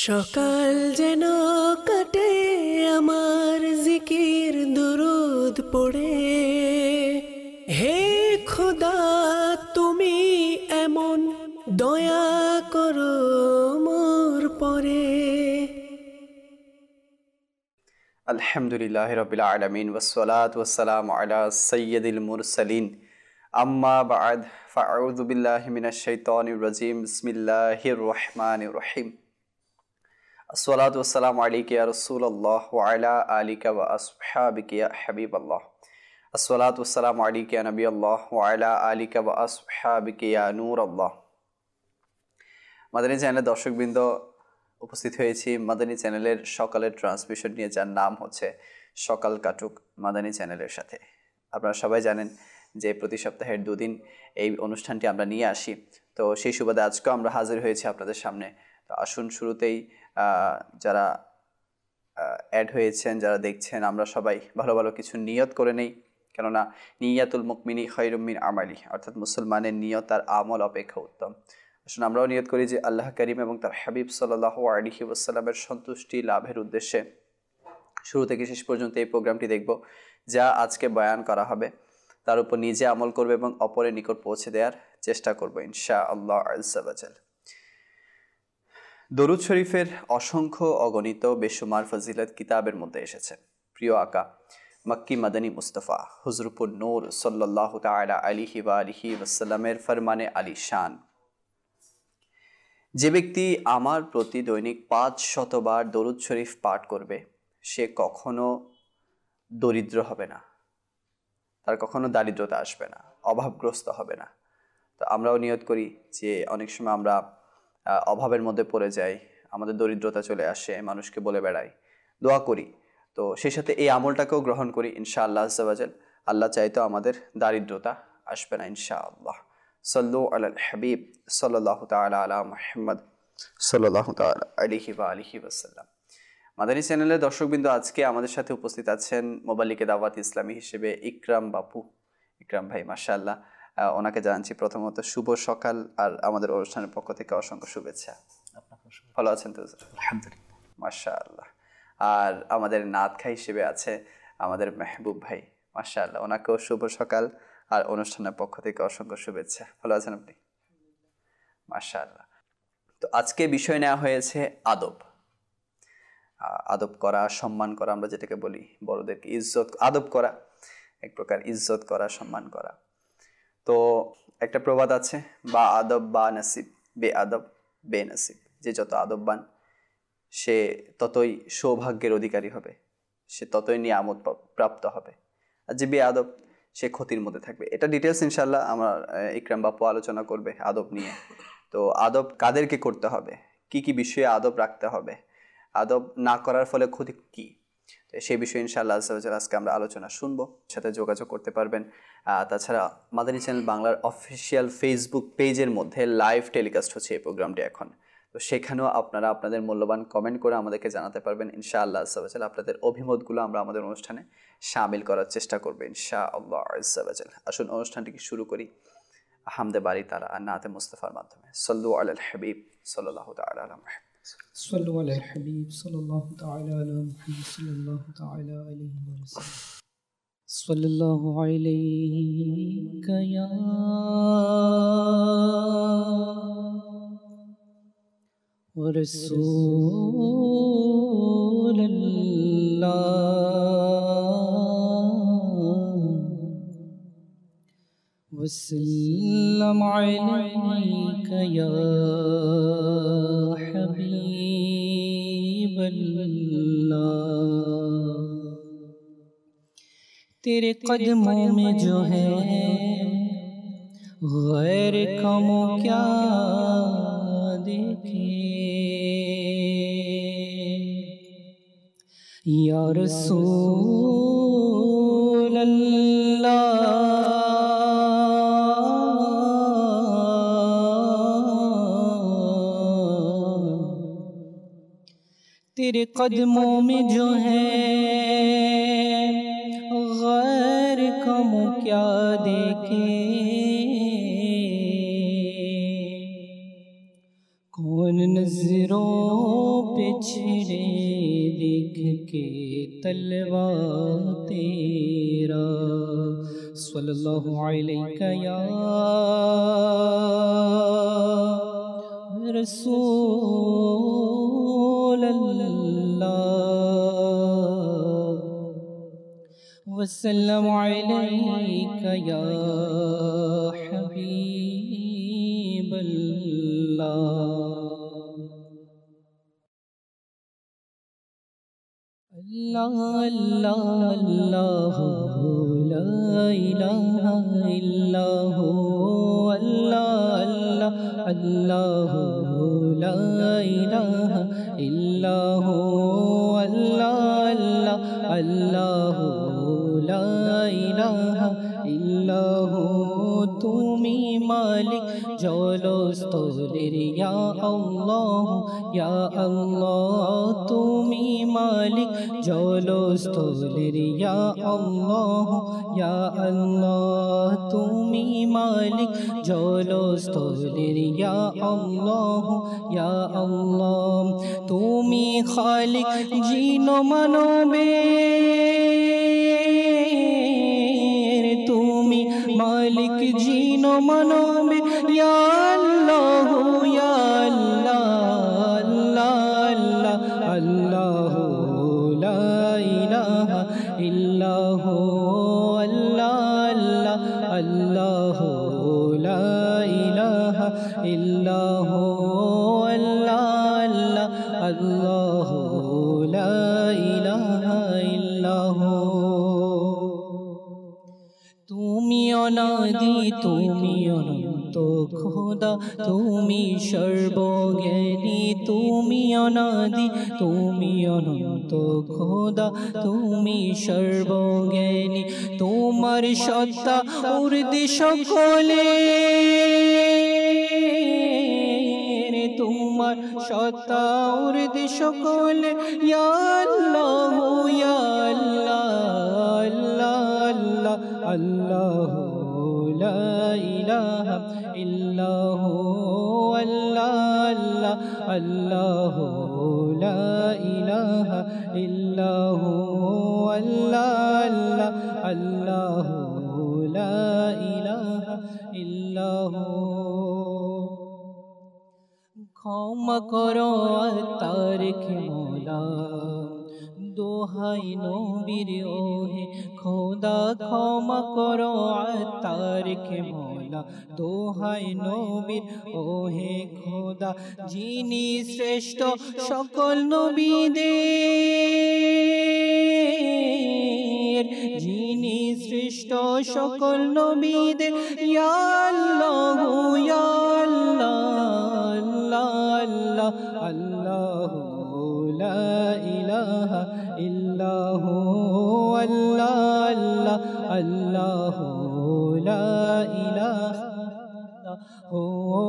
সকাল যেন কাটে আমার জিকির দুরুদ পড়ে, হে খোদা তুমি এমন দয়া করো মোর পরে। আলহামদুলিল্লাহি রাব্বিল আলামিন ওয়াসসালাতু ওয়াসসালামু আলা সাইয়্যিদিল মুরসালিন আম্মা বা'দ ফাআউযু বিল্লাহি মিনাশ শাইতানির রাজীম বিসমিল্লাহির রহমানির রহিম। আসসালাতু ওয়াসসালামু আলাইকা ইয়া রাসূলুল্লাহ ওয়া আলা আলিকা ওয়া আসহাবিকা ইয়া হাবিবাল্লাহ। আসসালাতু ওয়াসসালামু আলাইকা ইয়া নবিয়াল্লাহ ওয়া আলা আলিকা ওয়া আসহাবিকা ইয়া নূরাল্লাহ। মাদানী চ্যানেলের দর্শকবৃন্দ, উপস্থিত হয়েছি মাদানী চ্যানেলের সকালের ট্রান্সমিশন নিয়ে, যার নাম হচ্ছে সকাল কাটুক মাদানী চ্যানেলের সাথে। আপনারা সবাই জানেন যে প্রতি সপ্তাহের দুদিন এই অনুষ্ঠানটি আমরা নিয়ে আসি। তো সেই সুবাদে আজকেও আমরা হাজির হয়েছি আপনাদের সামনে। তো আসুন শুরুতেই যারা অ্যাড হয়েছেন, যারা দেখছেন, আমরা সবাই ভালো ভালো কিছু নিয়ত করে নেই, কেননা নিয়াতুল মুকমিনি খায়রুম মিন আমালি, অর্থাৎ মুসলমানের নিয়ত তার আমল অপেক্ষা উত্তম। আসুন আমরাও নিয়ত করি যে আল্লাহ করিম এবং তার হাবিব সাল্লাল্লাহু আলাইহি ওয়াসাল্লামের সন্তুষ্টি লাভের উদ্দেশ্যে শুরু থেকে শেষ পর্যন্ত এই প্রোগ্রামটি দেখব, যা আজকে বয়ান করা হবে তার উপর নিজে আমল করবে এবং অপরের নিকট পৌঁছে দেওয়ার চেষ্টা করব ইনশাআল্লাহ আযজা ওয়া জাল। দরুদ শরীফের অসংখ্য অগণিত বেশুমার ফজিলত কিতাবের মধ্যে এসেছে। প্রিয় আকা মক্কি মাদানী মুস্তাফা হুজরুপুর নূর সাল্লাল্লাহু তাআলা আলাইহি ওয়া আলিহি ওয়াসাল্লামের ফরমানে আলিশান, যে ব্যক্তি আমার প্রতি দৈনিক 500 বার দরুদ শরীফ পাঠ করবে, সে কখনো দরিদ্র হবে না, তার কখনো দারিদ্রতা আসবে না, অভাবগ্রস্ত হবে না। তো আমরাও নিয়ত করি যে অনেক সময় আমরা অভাবের মধ্যে পড়ে যাই, আমাদের দরিদ্রতা চলে আসে, মানুষকে বলে বেড়াই, দোয়া করি। তো সেই সাথে এই আমলটাকেও গ্রহণ করি ইনশাআল্লাহ আযজা ওয়া জাল। আল্লাহ চাইতো আমাদের দারিদ্রতা আসবে না ইনশাআল্লাহ। সাল্লু আলাল হাবিব সাল্লাল্লাহু তাআলা আলা মুহাম্মদ সাল্লাল্লাহু তাআলা আলাইহি ওয়া আলিহি ওয়াসাল্লাম। মাদানী চ্যানেলের দর্শকবৃন্দ, আজকে আমাদের সাথে উপস্থিত আছেন মোবাল্লিকে দাওয়াত ইসলামী হিসেবে ইকরাম বাপু। ইকরাম ভাই, মাশাআল্লাহ, ওনাকে জানাচ্ছি প্রথমত শুভ সকাল, আর আমাদের অনুষ্ঠানের পক্ষ থেকে অসংখ্য শুভেচ্ছা। ভালো আছেন তো? আলহামদুলিল্লাহ, মাশাআল্লাহ। আর আমাদের নাতখা হিসেবে আছে আমাদের মেহবুব ভাই, মাশাআল্লাহ, ওনাকেও শুভ সকাল আর অনুষ্ঠানের পক্ষ থেকে অসংখ্য শুভেচ্ছা। ভালো আছেন আপনি? মাশাআল্লাহ। তো আজকে বিষয় নেওয়া হয়েছে আদব। আদব করা, সম্মান করা, আমরা যেটাকে বলি বড়দেরকে ইজ্জত, আদব করা এক প্রকার ইজ্জত করা, সম্মান করা। তো একটা প্রবাদ আছে, বা আদব বা নসিব, বে আদব বে নসিব। যে যত আদববান সে ততই সৌভাগ্যের অধিকারী হবে, সে ততই নিয়ামত প্রাপ্ত হবে, আর যে বে আদব সে ক্ষতির মধ্যে থাকবে। এটা ডিটেলস ইনশাল্লাহ আমার ইকরাম বাপু আলোচনা করবে আদব নিয়ে। তো আদব কাদেরকে করতে হবে, কি কি বিষয়ে আদব রাখতে হবে, আদব না করার ফলে ক্ষতি কি, সেই বিষয়ে ইনশাআল্লাহ আজকে আমরা আলোচনা শুনবো। সাথে যোগাযোগ করতে পারবেন। তাছাড়া মাদানী চ্যানেল বাংলার অফিসিয়াল ফেসবুক পেজের মধ্যে লাইভ টেলিকাস্ট হচ্ছে এই প্রোগ্রামটি এখন। তো সেখানেও আপনারা আপনাদের মূল্যবান কমেন্ট করে আমাদেরকে জানাতে পারবেন ইনশাআল্লাহ। আপনাদের অভিমতগুলো আমরা আমাদের অনুষ্ঠানে শামিল করার চেষ্টা করবো ইনশাআল্লাহ। আসুন অনুষ্ঠানটিকে শুরু করি হামদে বারি তাআলা আর নাতে মুস্তাফার মাধ্যমে। সাল্লু আলাল হাবিব সাল্লাল্লাহু তাআলা আলা মুহাম্মদ। صلوا على الحبيب صلى الله تعالى على محمد صلى الله تعالى عليه وسلم. صلى الله عليك يا رسول الله وسلم عليك يا حبيب الله. तेरे कदमों में जो है गैर कमो क्या देखे, या रसूल अल्लाह तेरे कदमों में जो है गैर कम क्या देखे, कौन नजरों پچھڑے دیکھ کے تلوا تیرا صلی اللہ علیہ یا رسول اللہ وسلم علیک یا حبیب اللہ اللہ اللہ اللہ لا الہ الا هو اللہ اللہ اللہ لا الہ الا هو اللہ اللہ لا الہ الا هو তুমি মালিক জলস্থলের ইয়া আল্লাহ তুমি মালিক জলস্থলের ইয়া আল্লাহ তুমি মালিক জলস্থলের ইয়া আল্লাহ তুমি খালিক জিন মানবের তুমি মালিক জিন মানবে ইয়া আল্লাহ আল্লাহ আল্লাহ লা ইলাহা ইল্লা হু আল্লাহ আল্লাহ লা ইলাহা ইল্লা হু আল্লাহ আল্লাহ লা ইলাহা ইল্লা হু তুমি অনাদি তুমি অনন্ত খোদা তুমি সর্বজ্ঞানী তুমি অনাদি তুমি অনন্ত খোদা তুমি সর্বজ্ঞানী তোমার সত্তা ঊর্ধ্বে সকলে তোমার সত্তা ঊর্ধ্বে সকলে ইয়া আল্লাহ আল্লাহ লা ইলাহা ইল্লা হু আল্লাহ লা ইলাহা ইল্লা হু আল্লাহ লা ইলাহা ইল্লা হু ক্ষমা করো তারকে মওলা দোহাই নবীর ওহে খোদা ক্ষমা করো তারকে মওলা দোহাই নবীর ওহে খোদা যিনি শ্রেষ্ঠ সকল নবীদের যিনি শ্রেষ্ঠ সকল নবীদের ইয়া আল্লাহ আল্লাহ লা ইলাহা ইল্লা হু আল্লাহ লা ইলাহা হু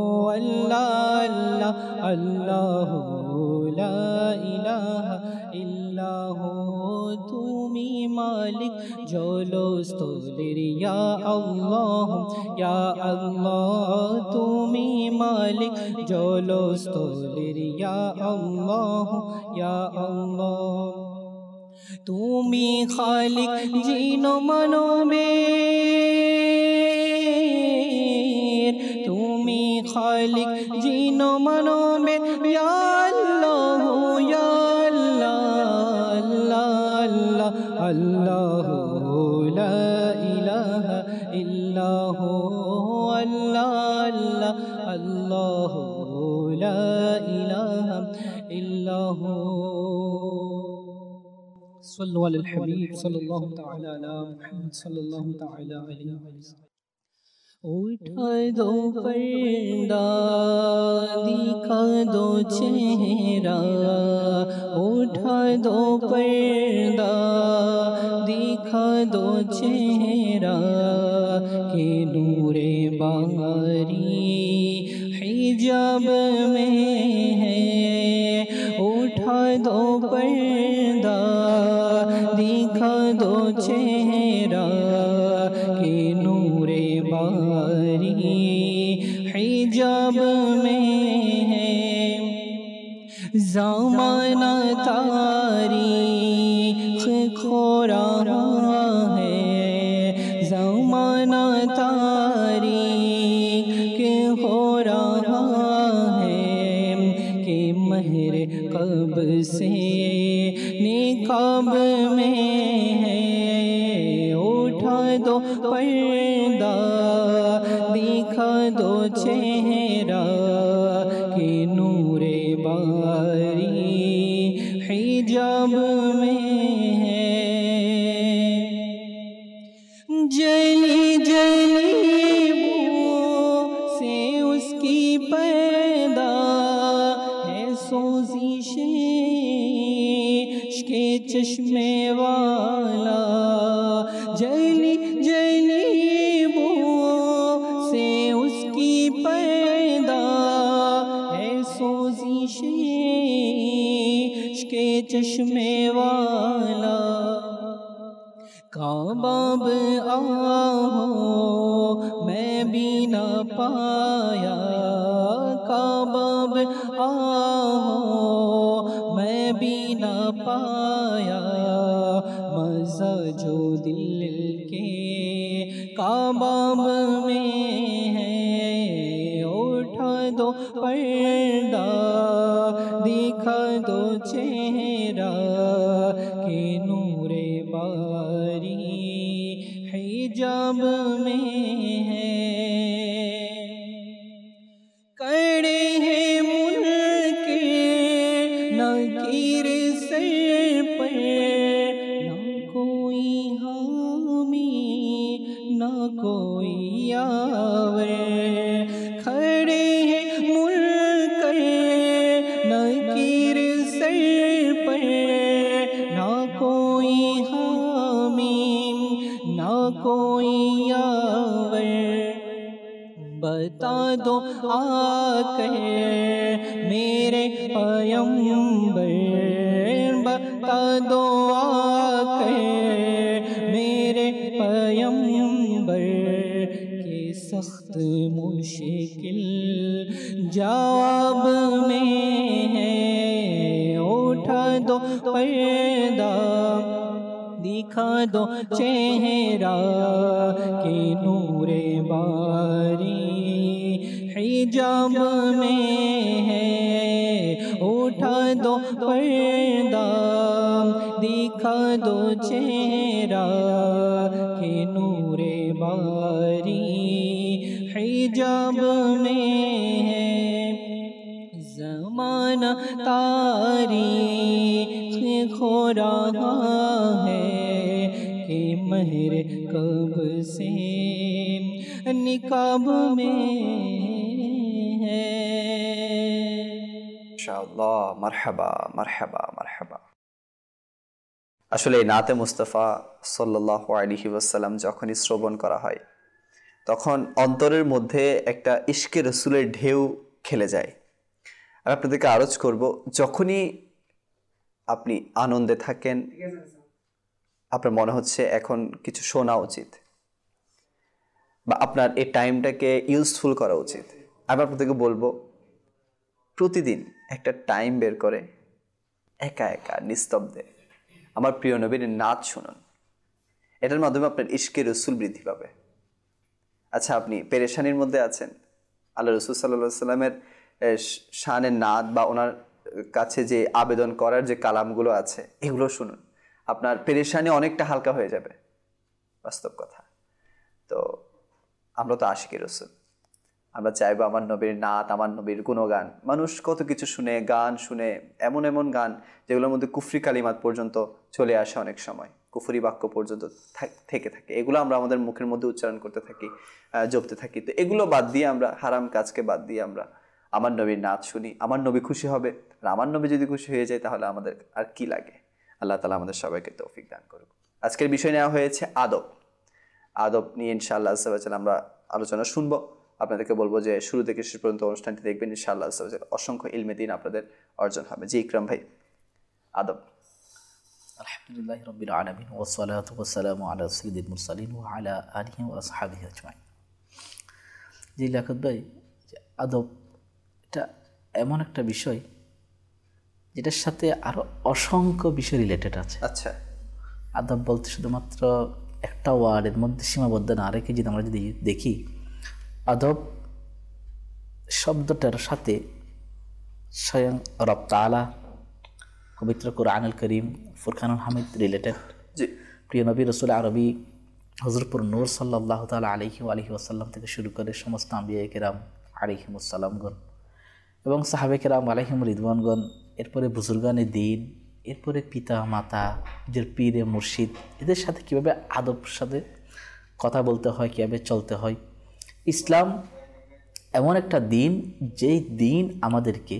আল্লাহ লা ইলাহা ইল্লা হু তুমি মালিক জলস্থলের ইয়া আল্লাহ তুমি মালিক জলস্থলের ইয়া আল্লাহ তুমি খালিক জিন মানবের তুমি খালিক জিন মানবের ইয়া আল্লাহ আল্লাহ লা ইলাহা ইল্লা হু আল্লাহ লা ইলাহা ইল্লা হু صلوا على الحبيب صلى الله تعالى على محمد صلى الله تعالى عليه وسلم اٹھا دو پردہ دکھا دو چہرہ اٹھا دو پردہ دکھا دو چہرہ کہ نور باری حجاب میں ہے اٹھا دو پردہ دکھا دو چہرہ کہ نور باری حجاب میں ہے زمانہ تاریخ کھو رہا ہے، زمانہ تاریخ ہو رہا ہے کہ مہر کب سے نقاب میں ہے، اٹھا دو پردہ دکھا دو چہرہ کہ نور باری حجاب میں ہے، جلی جلی بو سے اس کی پیدا ہے سوزش کے چشمے والا، جلی جلی بو سے اس کی پیدا ہے سوزش کے چشمے والا، کباب آہو میں بھی نہ پایا، کباب آہو میں بھی نہ پایا، مزہ جو دل کے کباب میں ہے، اٹھا دو پردہ دکھا دو چہرہ کہ نور باری حجاب میں ہے، کڑے ہیں منکر نکیر سر پر، نہ کوئی حامی نہ کوئی یاور، کھڑے ہیں منکر نکیر سر پر، نہ کوئی حامی نہ کوئی یاور، بتا دو آ کر میرے پیمبر، بتا دو آ کر میرے پیمبر کہ سخت مشکل جواب میں ہے، اٹھا دو پردہ دکھا دو چہرہ کہ نور باری حجاب میں ہے، اٹھا دو پردہ دکھا دو چہرہ کہ نور باری حجاب میں ہے، زمانہ تاریخ کھو رہا ہے کہ مہر کب سے نقاب میں ہے۔ ইনশাআল্লাহ, মারহাবা মারহাবা মারহাবা। আসলে এই নাতে মুস্তাফা সাল্লাল্লাহু আলাইহি ওয়াসাল্লাম যখনই শ্রবণ করা হয় তখন অন্তরের মধ্যে একটা ইশকে রসুলের ঢেউ খেলে যায়। আমি আপনাদেরকে আরজ করব, যখনই আপনি আনন্দে থাকেন, আপনার মনে হচ্ছে এখন কিছু শোনা উচিত বা আপনার এই টাইমটাকে ইউজফুল করা উচিত, আমি আপনাদেরকে বলবো প্রতিদিন একটা টাইম বের করে একা একা নিস্তব্ধে আমার প্রিয় নবীর নাচ শুনুন। এটার মাধ্যমে আপনার ইশকে রসুল বৃদ্ধি পাবে। আচ্ছা, আপনি পেরেশানির মধ্যে আছেন, আল্লাহ রসুল সাল্লাল্লাহু আলাইহি সাল্লামের শানের নাদ বা ওনার কাছে যে আবেদন করার যে কালামগুলো আছে এগুলো শুনুন, আপনার পেরেশানি অনেকটা হালকা হয়ে যাবে। বাস্তব কথা। তো আমরা তো আশিকি রসুল, আমরা চাইবো আমার নবীর নাত, আমার নবীর গুণগান। মানুষ কত কিছু শুনে, গান শুনে, এমন এমন গান যেগুলোর মধ্যে কুফরি কালিমাত পর্যন্ত চলে আসে, অনেক সময় কুফরি বাক্য পর্যন্ত থেকে থাকে, এগুলো আমরা আমাদের মুখের মধ্যে উচ্চারণ করতে থাকি, জপতে থাকি। তো এগুলো বাদ দিয়ে আমরা, হারাম কাজকে বাদ দিয়ে আমরা আমার নবীর নাচ শুনি, আমার নবী খুশি হবে। আর আমার নবী যদি খুশি হয়ে যায় তাহলে আমাদের আর কি লাগে। আল্লাহ তাআলা আমাদের সবাইকে তৌফিক দান করুক। আজকের বিষয় নেওয়া হয়েছে আদব। আদব নিয়ে ইনশাআল্লাহ আজ্জা ওয়া জাল্লা আমরা আলোচনা শুনবো। আপনাদেরকে বলবো যে শুরু থেকে শেষ পর্যন্ত অনুষ্ঠানটি দেখবেন, ইনশাআল্লাহ আজ্জা ওয়া জাল্লা অসংখ্য ইলমে দ্বীন আপনাদের অর্জন হবে। জি ইকরাম ভাই, আদব। আলহামদুলিল্লাহি রাব্বিল আলামিন ওয়া সলাতু ওয়া সালামু আলা সাইয়্যিদিল মুরসালিন ওয়া আলা আলিহি ওয়া আসহাবিহি আজমাইন। জি লিয়াকত ভাই, আদব এটা এমন একটা বিষয় যেটার সাথে আরও অসংখ্য বিষয় রিলেটেড আছে। আচ্ছা, আদব বলতে শুধুমাত্র একটা ওয়ার্ডের মধ্যে সীমাবদ্ধ না রেখে যদি আমরা যদি দেখি, আদব শব্দটার সাথে স্বয়ং রব তাআলা পবিত্র কুরআনুল কারীম ফুরকানুল হামিদ রিলেটেড। জি, প্রিয় নবী রাসূল আরবি হযরতপুর নূর সাল্লাল্লাহু তাআলা আলাইহি ওয়াসাল্লাম থেকে শুরু করে সমস্ত আম্বিয়া কেরাম আলাইহিমুস সালামগণ এবং সাহাবে কেরাম আলাইহিম রিদওয়ানগণ, এরপরে বুজুর্গানে দ্বীন, এরপরে পিতা মাতা, নিজের পীরে মুর্শিদ, এদের সাথে কীভাবে আদব সাথে কথা বলতে হয়, কীভাবে চলতে হয়। ইসলাম এমন একটা দিন যেই দিন আমাদেরকে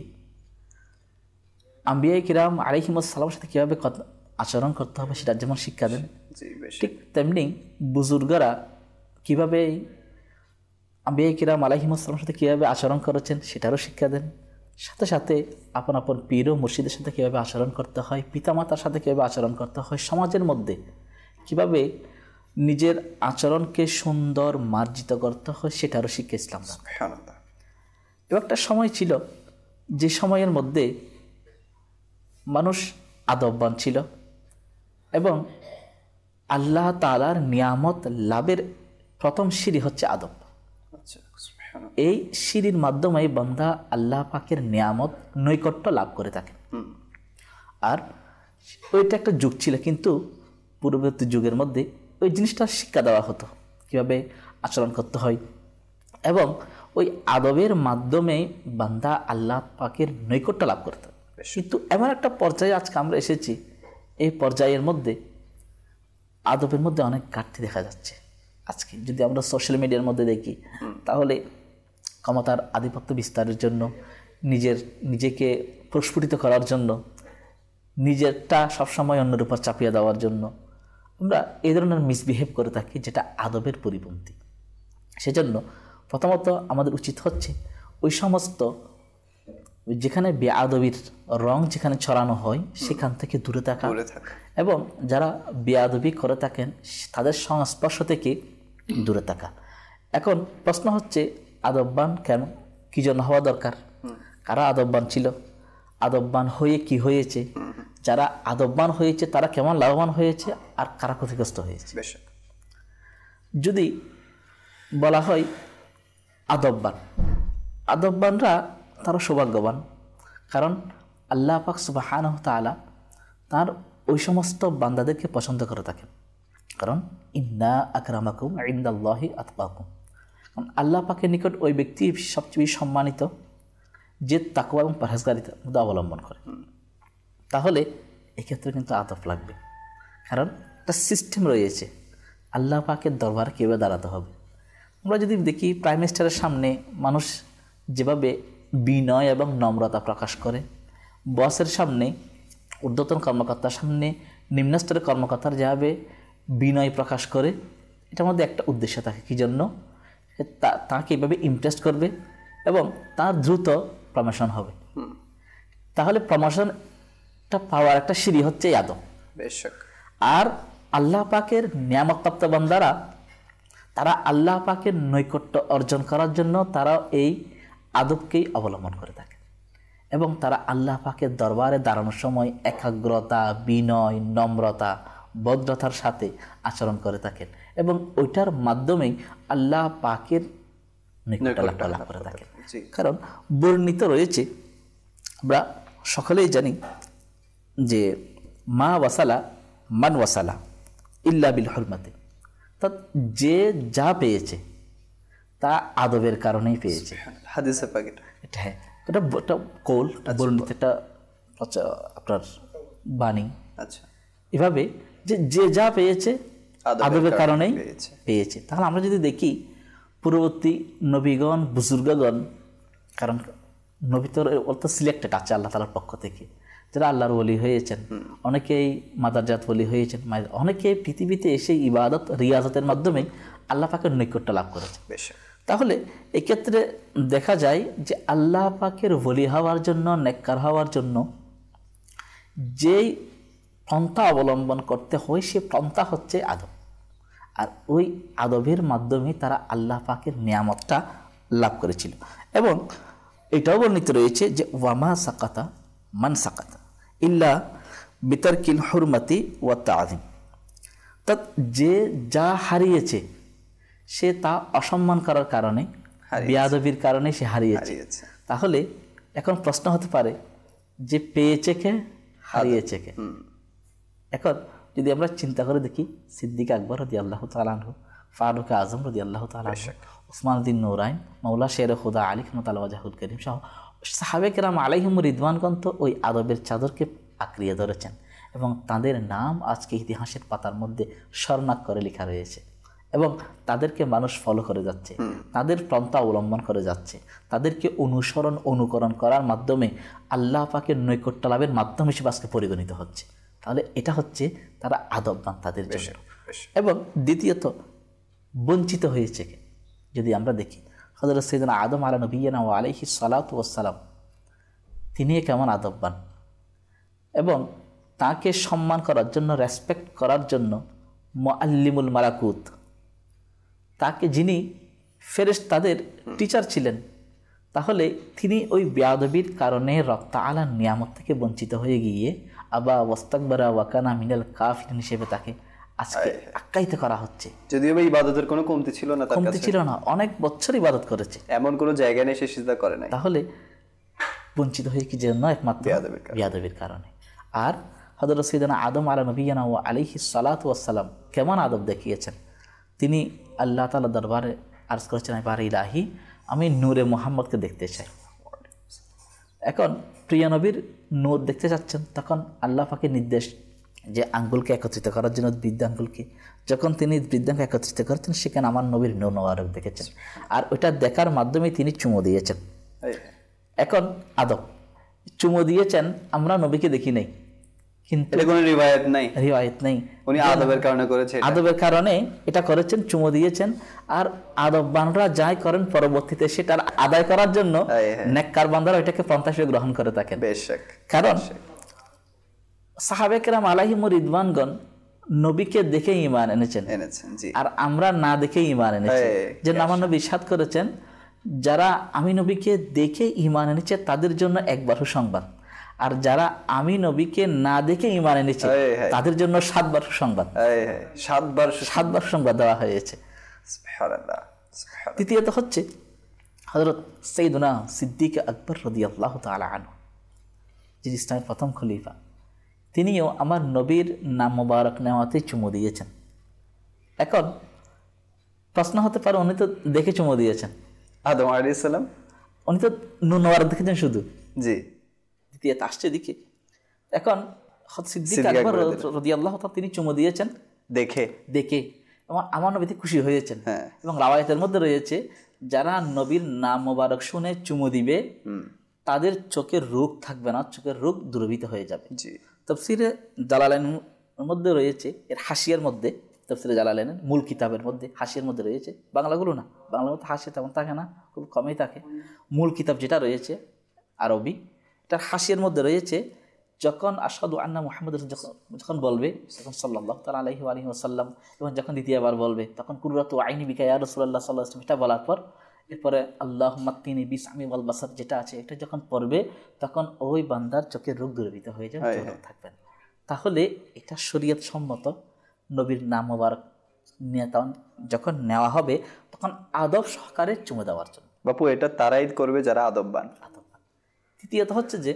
আম্বিয়া কিরাম আলাইহিমুস সালামের সাথে কীভাবে আচরণ করতে হবে সেটা যেমন শিক্ষা দেন, ঠিক তেমনি বুজুর্গরা কীভাবে আম্বিয়া কিরাম আলাইহিমুস সালামের সাথে কীভাবে আচরণ করেছেন সেটারও শিক্ষা দেন। সাথে সাথে আপন আপন পীর ও মুর্শিদের সাথে কীভাবে আচরণ করতে হয়, পিতামাতার সাথে কীভাবে আচরণ করতে হয়, সমাজের মধ্যে কীভাবে নিজের আচরণকে সুন্দর মার্জিত করতে হয় সেটারও শিক্ষা ইসলাম দেন। এবং একটা সময় ছিল যে সময়ের মধ্যে মানুষ আদববান ছিল এবং আল্লাহ তাআলার নিয়ামত লাভের প্রথম সিঁড়ি হচ্ছে আদব। এই সিঁড়ির মাধ্যমে বান্দা আল্লাহ পাকের নিয়ামত নৈকট্য লাভ করে থাকে। আর ওইটা একটা যুগ ছিল, কিন্তু পূর্ববর্তী যুগের মধ্যে ওই জিনিসটা শিক্ষা দেওয়া হতো কীভাবে আচরণ করতে হয় এবং ওই আদবের মাধ্যমে বান্দা আল্লাহ পাকের নৈকট্য লাভ করতে। কিন্তু এমন একটা পর্যায়ে আজকে আমরা এসেছি, এই পর্যায়ের মধ্যে আদবের মধ্যে অনেক ঘাটতি দেখা যাচ্ছে। আজকে যদি আমরা সোশ্যাল মিডিয়ার মধ্যে দেখি, তাহলে ক্ষমতার আধিপত্য বিস্তারের জন্য, নিজেকে প্রস্ফুটিত করার জন্য, নিজেরটা সবসময় অন্যের উপর চাপিয়ে দেওয়ার জন্য আমরা এই ধরনের মিসবিহেভ করে থাকি, যেটা আদবের পরিপন্থী। সেজন্য প্রথমত আমাদের উচিত হচ্ছে ওই সমস্ত যেখানে বেআদবির রং যেখানে ছড়ানো হয় সেখান থেকে দূরে থাকা এবং যারা বেআদবি করে থাকেন তাদের সংস্পর্শ থেকে দূরে থাকা। এখন প্রশ্ন হচ্ছে আদববান কেন, কী জন্য হওয়া দরকার, কারা আদববান ছিল, আদববান হয়ে কি হয়েছে, যারা আদববান হয়েছে তারা কেমন লাভবান হয়েছে আর কারা ক্ষতিগ্রস্ত হয়েছে। যদি বলা হয় আদববানরা তারা সৌভাগ্যবান, কারণ আল্লাহ পাক সুবহানাহু ওয়া তাআলা তার ওই সমস্ত বান্দাদেরকে পছন্দ করে থাকেন। কারণ ইন্না আকরামাকুম ইনদাল্লাহি আতকাকুম, আল্লাহ পাকের নিকট ওই ব্যক্তি সবচেয়ে সম্মানিত যে তাকওয়া এবং পরহেজগারিতা মধ্যে অবলম্বন করে। তাহলে এক্ষেত্রে কিন্তু আদব লাগবে, কারণ একটা সিস্টেম রয়েছে আল্লাহ পাকের দরবারে কীভাবে দাঁড়াতে হবে। আমরা যদি দেখি প্রাইম মিনিস্টারের সামনে মানুষ যেভাবে বিনয় এবং নম্রতা প্রকাশ করে, বসের সামনে, ঊর্ধ্বতন কর্মকর্তার সামনে নিম্নস্তরের কর্মকর্তার যেভাবে বিনয় প্রকাশ করে, এটার মধ্যে একটা উদ্দেশ্য থাকে, কী জন্য তাকে এইভাবে ইমপ্রেস করবে এবং তার দ্রুত প্রমোশন হবে। তাহলে প্রমোশনটা পাওয়ার একটা সিঁড়ি হচ্ছে আদব। আর আল্লাহ পাকের নিয়ামতপ্রাপ্ত বান্দারা তারা আল্লাহ পাকের নৈকট্য অর্জন করার জন্য তারা এই আদবকেই অবলম্বন করে থাকে এবং তারা আল্লাহ পাকের দরবারে দাঁড়ানোর সময় একাগ্রতা, বিনয়, নম্রতা, ভদ্রতার সাথে আচরণ করে থাকেন এবং ওইটার মাধ্যমেই আল্লাহ পাকের নৈকট্য লাভ করে থাকেন। কারণ বর্ণিত রয়েছে, আমরা সকলেই জানি যে মা ওয়াসালা মান ওয়াসালা ইল্লা বিল হুরমাতি, তা যে যা পেয়েছে তা আদবের কারণেই পেয়েছে। হাদিসে পাক এটা হ্যাঁ, এটা কৌল বর্ণিত একটা আপনার বাণী। আচ্ছা, এভাবে যে যা পেয়েছে আদবের কারণেই পেয়েছে। তাহলে আমরা যদি দেখি পূর্ববর্তী নবীগণ, বুজুর্গগণ, কারণ নবী তো সিলেক্টেড আছে আল্লাহ তাআলার পক্ষ থেকে, যারা আল্লাহর ওলি হয়েছেন, অনেকেই মাদারজাত ওলি হয়েছেন, অনেকেই পৃথিবীতে এসে ইবাদত রিয়াজতের মাধ্যমে আল্লাহ পাকের নৈকট্য লাভ করেছে। তাহলে এক্ষেত্রে দেখা যায় যে আল্লাহ পাকের ওলি হওয়ার জন্য, নেককার হওয়ার জন্য যেই পন্থা অবলম্বন করতে হয় সে পন্থা হচ্ছে আদব। আর ওই আদবের মাধ্যমে তারা আল্লাহ পাকের নিয়ামতটা লাভ করেছিল। এবং এটাও বর্ণিত রয়েছে যে ওয়ামা সাকাতা মান সাকাতা, ইল্লা বিতারকিল হুরমাতি ওয়া তাযিম। অর্থাৎ যে যা হারিয়েছে সে তা অসম্মান করার কারণে, বেয়াদবির কারণে সে হারিয়েছে। তাহলে এখন প্রশ্ন হতে পারে যে পেয়েছে কে, হারিয়েছে কে? এখন যদি আমরা চিন্তা করে দেখি, সিদ্দিক আকবর রাদিয়াল্লাহু তাআলা আনহু, ফারুক আজম রাদিয়াল্লাহু তাআলা আনহু, ওসমান উদ্দিন নূরাইন, মাওলা শের খুদা আলী রাহমাতুল্লাহি ওয়াজহুল করিম সহ সাহাবে কেরাম আলাইহিমুর রিদওয়ানগণ তো ওই আদবের চাদরকে আঁকড়িয়ে ধরেছেন এবং তাদের নাম আজকে ইতিহাসের পাতার মধ্যে স্বর্ণাক্ষরে লেখা রয়েছে এবং তাদেরকে মানুষ ফলো করে যাচ্ছে, তাদের পন্থা অবলম্বন করে যাচ্ছে, তাদেরকে অনুসরণ অনুকরণ করার মাধ্যমে আল্লাহ পাকের নৈকট্য লাভের মাধ্যম হিসেবে আজকে পরিগণিত হচ্ছে। তাহলে এটা হচ্ছে তারা আদববান তাদের জন্য। এবং দ্বিতীয়ত বঞ্চিত হয়েছে কে? যদি আমরা দেখি হযরত সাইয়েদনা আদম আলা নবিয়িনা ওয়া আলাইহিস সালাতু ওয়াস সালাম, তিনি কেমন আদববান এবং তাকে সম্মান করার জন্য, রেসপেক্ট করার জন্য মুআল্লিমুল মালাকুত, তাকে যিনি ফেরেশতাদের টিচার ছিলেন, তাহলে তিনি ওই বেয়াদবির কারণে রব তাআলার নিয়ামত থেকে বঞ্চিত হয়ে গিয়ে আবা ওয়াস্তাকবারা ওয়া কানা মিনাল কাফিরিন হিসেবে তাকে আজকে আখ্যায়িত করা হচ্ছে। যদিও বা ইবাদতের কোনো কমতি ছিল না, তার কাছে কমতি ছিল না, অনেক বছর ইবাদত করেছে, এমন কোনো জায়গায় নেই সে সিজদা করে নাই। তাহলে বঞ্চিত হয়ে কি জন্য? একমাত্র বেয়াদবির কারণে। আর হযরত সাইয়েদনা আদম আলা নবিয়িনা ওয়া আলাইহিস সালাতু ওয়াস সালাম কেমন আদব দেখিয়েছেন। তিনি আল্লাহ তাআলার দরবারে আরজ করেছেন, বারে ইলাহি, আমি নূরে মুহাম্মদকে দেখতে চাই। এখন প্রিয় নবীর নূর দেখতে চাচ্ছেন, তখন আল্লাহ পাকের নির্দেশ যে আঙ্গুলকে একত্রিত করার জন্য, বৃদ্ধাঙ্গুলকে, যখন তিনি বৃদ্ধাঙ্গ একত্রিত করেছেন সেখানে আমার নবীর নূর মোবারক দেখেছেন আর ওইটা দেখার মাধ্যমে তিনি চুমো দিয়েছেন। এখন আদব, চুমো দিয়েছেন, আমরা নবীকে দেখি নাই, কিন্তু কোনো রিওয়ায়াত নাই, উনি আদবের কারণে করেছেন, আদবের কারণে এটা করেছেন, চুমো দিয়েছেন। আর আদববানরা যাই করেন পরবর্তীতে সেটার আদায় করার জন্য নেককার বান্দারা এটাকে পন্থা হিসেবে গ্রহণ করে থাকেন। কারণ সাহাবে কেরাম আলাইহিমুর রিদওয়ানগণ নবীকে দেখে ঈমান এনেছেন, আর আমরা না দেখে ঈমান এনেছি। যে আমার নবী ইরশাদ করেছেন, যারা আমি নবীকে দেখে ঈমান এনেছে তাদের জন্য একবার সুসংবাদ, আর যারা আমি নবীকে না দেখে ঈমান এনেছে তাদের জন্য 7 বার সুসংবাদ, 7 বার সুসংবাদ দেওয়া হয়েছে। সুবহানাল্লাহ। তৃতীয়ত হচ্ছে হযরত সাইয়েদুনা সিদ্দিক আকবর রাদিয়াল্লাহু তাআলা আনহু, যিনি ইসলামের প্রথম খলিফা, তিনিও আমার নবীর নাম মোবারক নেওয়াতে চুমু দিয়েছেন। এখন প্রশ্ন হতে পারে, উনি তো দেখে চুমু দিয়েছেন, আদম আলাইহিস সালাম, উনি তো নূর মোবারক দেখেছেন শুধু, জি, দ্বিতীয়ত আসছে দিকে। এখন সিদ্দিক আকবর রাদিয়াল্লাহু তাআলা তিনি চুমু দিয়েছেন দেখে এবং আমার নবীতে খুশি হয়েছেন। এবং রাওয়ায়াতের মধ্যে রয়েছে, যারা নবীর নাম মোবারক শুনে চুমু দিবে তাদের চোখের রোগ থাকবে না, চোখের রোগ দূরীভূত হয়ে যাবে। তাফসীরে জালালাইনের মধ্যে রয়েছে, এর হাসিয়ার মধ্যে, তাফসীরে জালালাইনের মূল কিতাবের মধ্যে হাসিয়ার মধ্যে রয়েছে, বাংলাগুলো না, বাংলার মধ্যে হাসিয়া তেমন থাকে না, খুব কমই থাকে। মূল কিতাব যেটা রয়েছে আরবি, এটার হাসিয়ার মধ্যে রয়েছে, যখন আশহাদু আন্না মুহাম্মাদ যখন বলবে, তখন সাল্লাল্লাহু তাআলা আলাইহি ওয়া আলিহি ওয়াসাল্লাম, এবং যখন দ্বিতীয়বার বলবে তখন কুররাতু আইনি বিকা ইয়া রাসূলুল্লাহ সাল্লাল্লাহু আলাইহি ওয়াসাল্লাম, এটা বলার পর এরপরে আল্লাহুম্মা তিনি বিসমি ওয়াল বাসার যেটা আছে, এটা যখন পড়বে তখন ওই বান্দার চোখের রোগ দূরীভূত হয়ে যাবে, চোখ থাকবে না। তাহলে এটা শরীয়ত সম্মত নবীর নাম মোবারক যখন নেওয়া হবে তখন আদব সহকারে চুমু দেওয়ার জন্য। বাপু, এটা তারাই করবে যারা আদববান। তৃতীয়ত হচ্ছে যে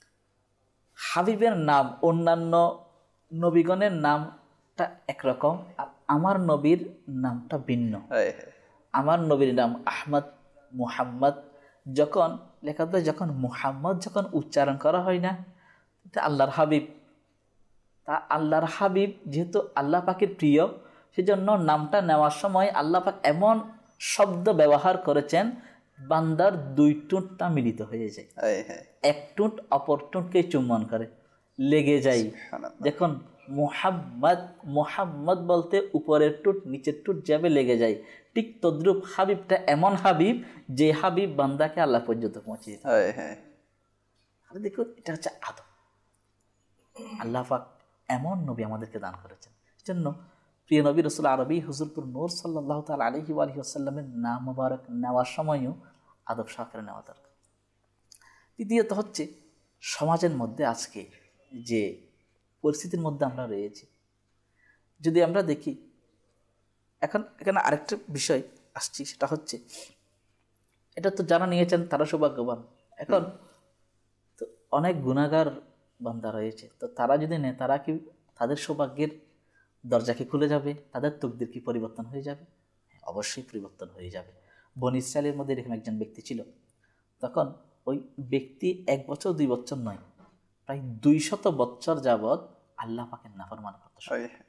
হাবিবের নাম অন্যান্য নবীগণের নামটা একরকম, আর আমার নবীর নামটা ভিন্ন। আমার নবীর নাম আহমদ, মুহাম্মদ, যখন লেখা হয়, যখন মুহাম্মদ যখন উচ্চারণ করা হয় না, এটা আল্লাহর হাবিব। তা আল্লাহর হাবিব যেহেতু আল্লাহ পাকের প্রিয়, সেজন্য নামটা নেওয়ার সময় আল্লাহ পাক এমন শব্দ ব্যবহার করেছেন, বান্দার 2 ঠোঁটটা মিলিত হয়ে যায়, এক ঠোঁট অপর ঠোঁটকে চুম্বন করে, লেগে যায়। যখন মুহাম্মদ, মুহাম্মদ বলতে উপরের ঠোঁট নিচের ঠোঁট যাবে, লেগে যায়। ঠিক তদ্রূপ হাবিবটা এমন হাবিব যে হাবিব বান্দাকে আল্লাহ পর্যন্ত পৌঁছে দিতে। দেখো, এটা হচ্ছে আদব। আল্লাহ পাক এমন নবী আমাদেরকে দান করেছেন। সেজন্য প্রিয় নবী রাসূল আরবি হুজুরপুর নূর সাল্লাল্লাহু তাআলা আলাইহি ওয়া আলিহি ওয়াসাল্লামের নাম মোবারক নেওয়ার সময়ও আদব সহকারে নেওয়া দরকার। তৃতীয়ত হচ্ছে, সমাজের মধ্যে আজকে যে পরিস্থিতির মধ্যে আমরা রয়েছি, যদি আমরা দেখি, এখন এখানে আরেকটা বিষয় আসছি, সেটা হচ্ছে এটা তো যারা নিয়েছেন তারা সৌভাগ্যবান। এখন তো অনেক গুনাহগার বান্দা রয়েছে, তো তারা যদি নেয়, তারা কি তাদের সৌভাগ্যের দরজা কি খুলে যাবে? তাদের তকদির কি পরিবর্তন হয়ে যাবে? অবশ্যই পরিবর্তন হয়ে যাবে। বনী ইসরাইলের মধ্যে এরকম একজন ব্যক্তি ছিল, তখন ওই ব্যক্তি 1 বছর 2 বছর নয়, প্রায় 200 বছর যাবৎ আল্লাহ পাকের নাফরমানি করত।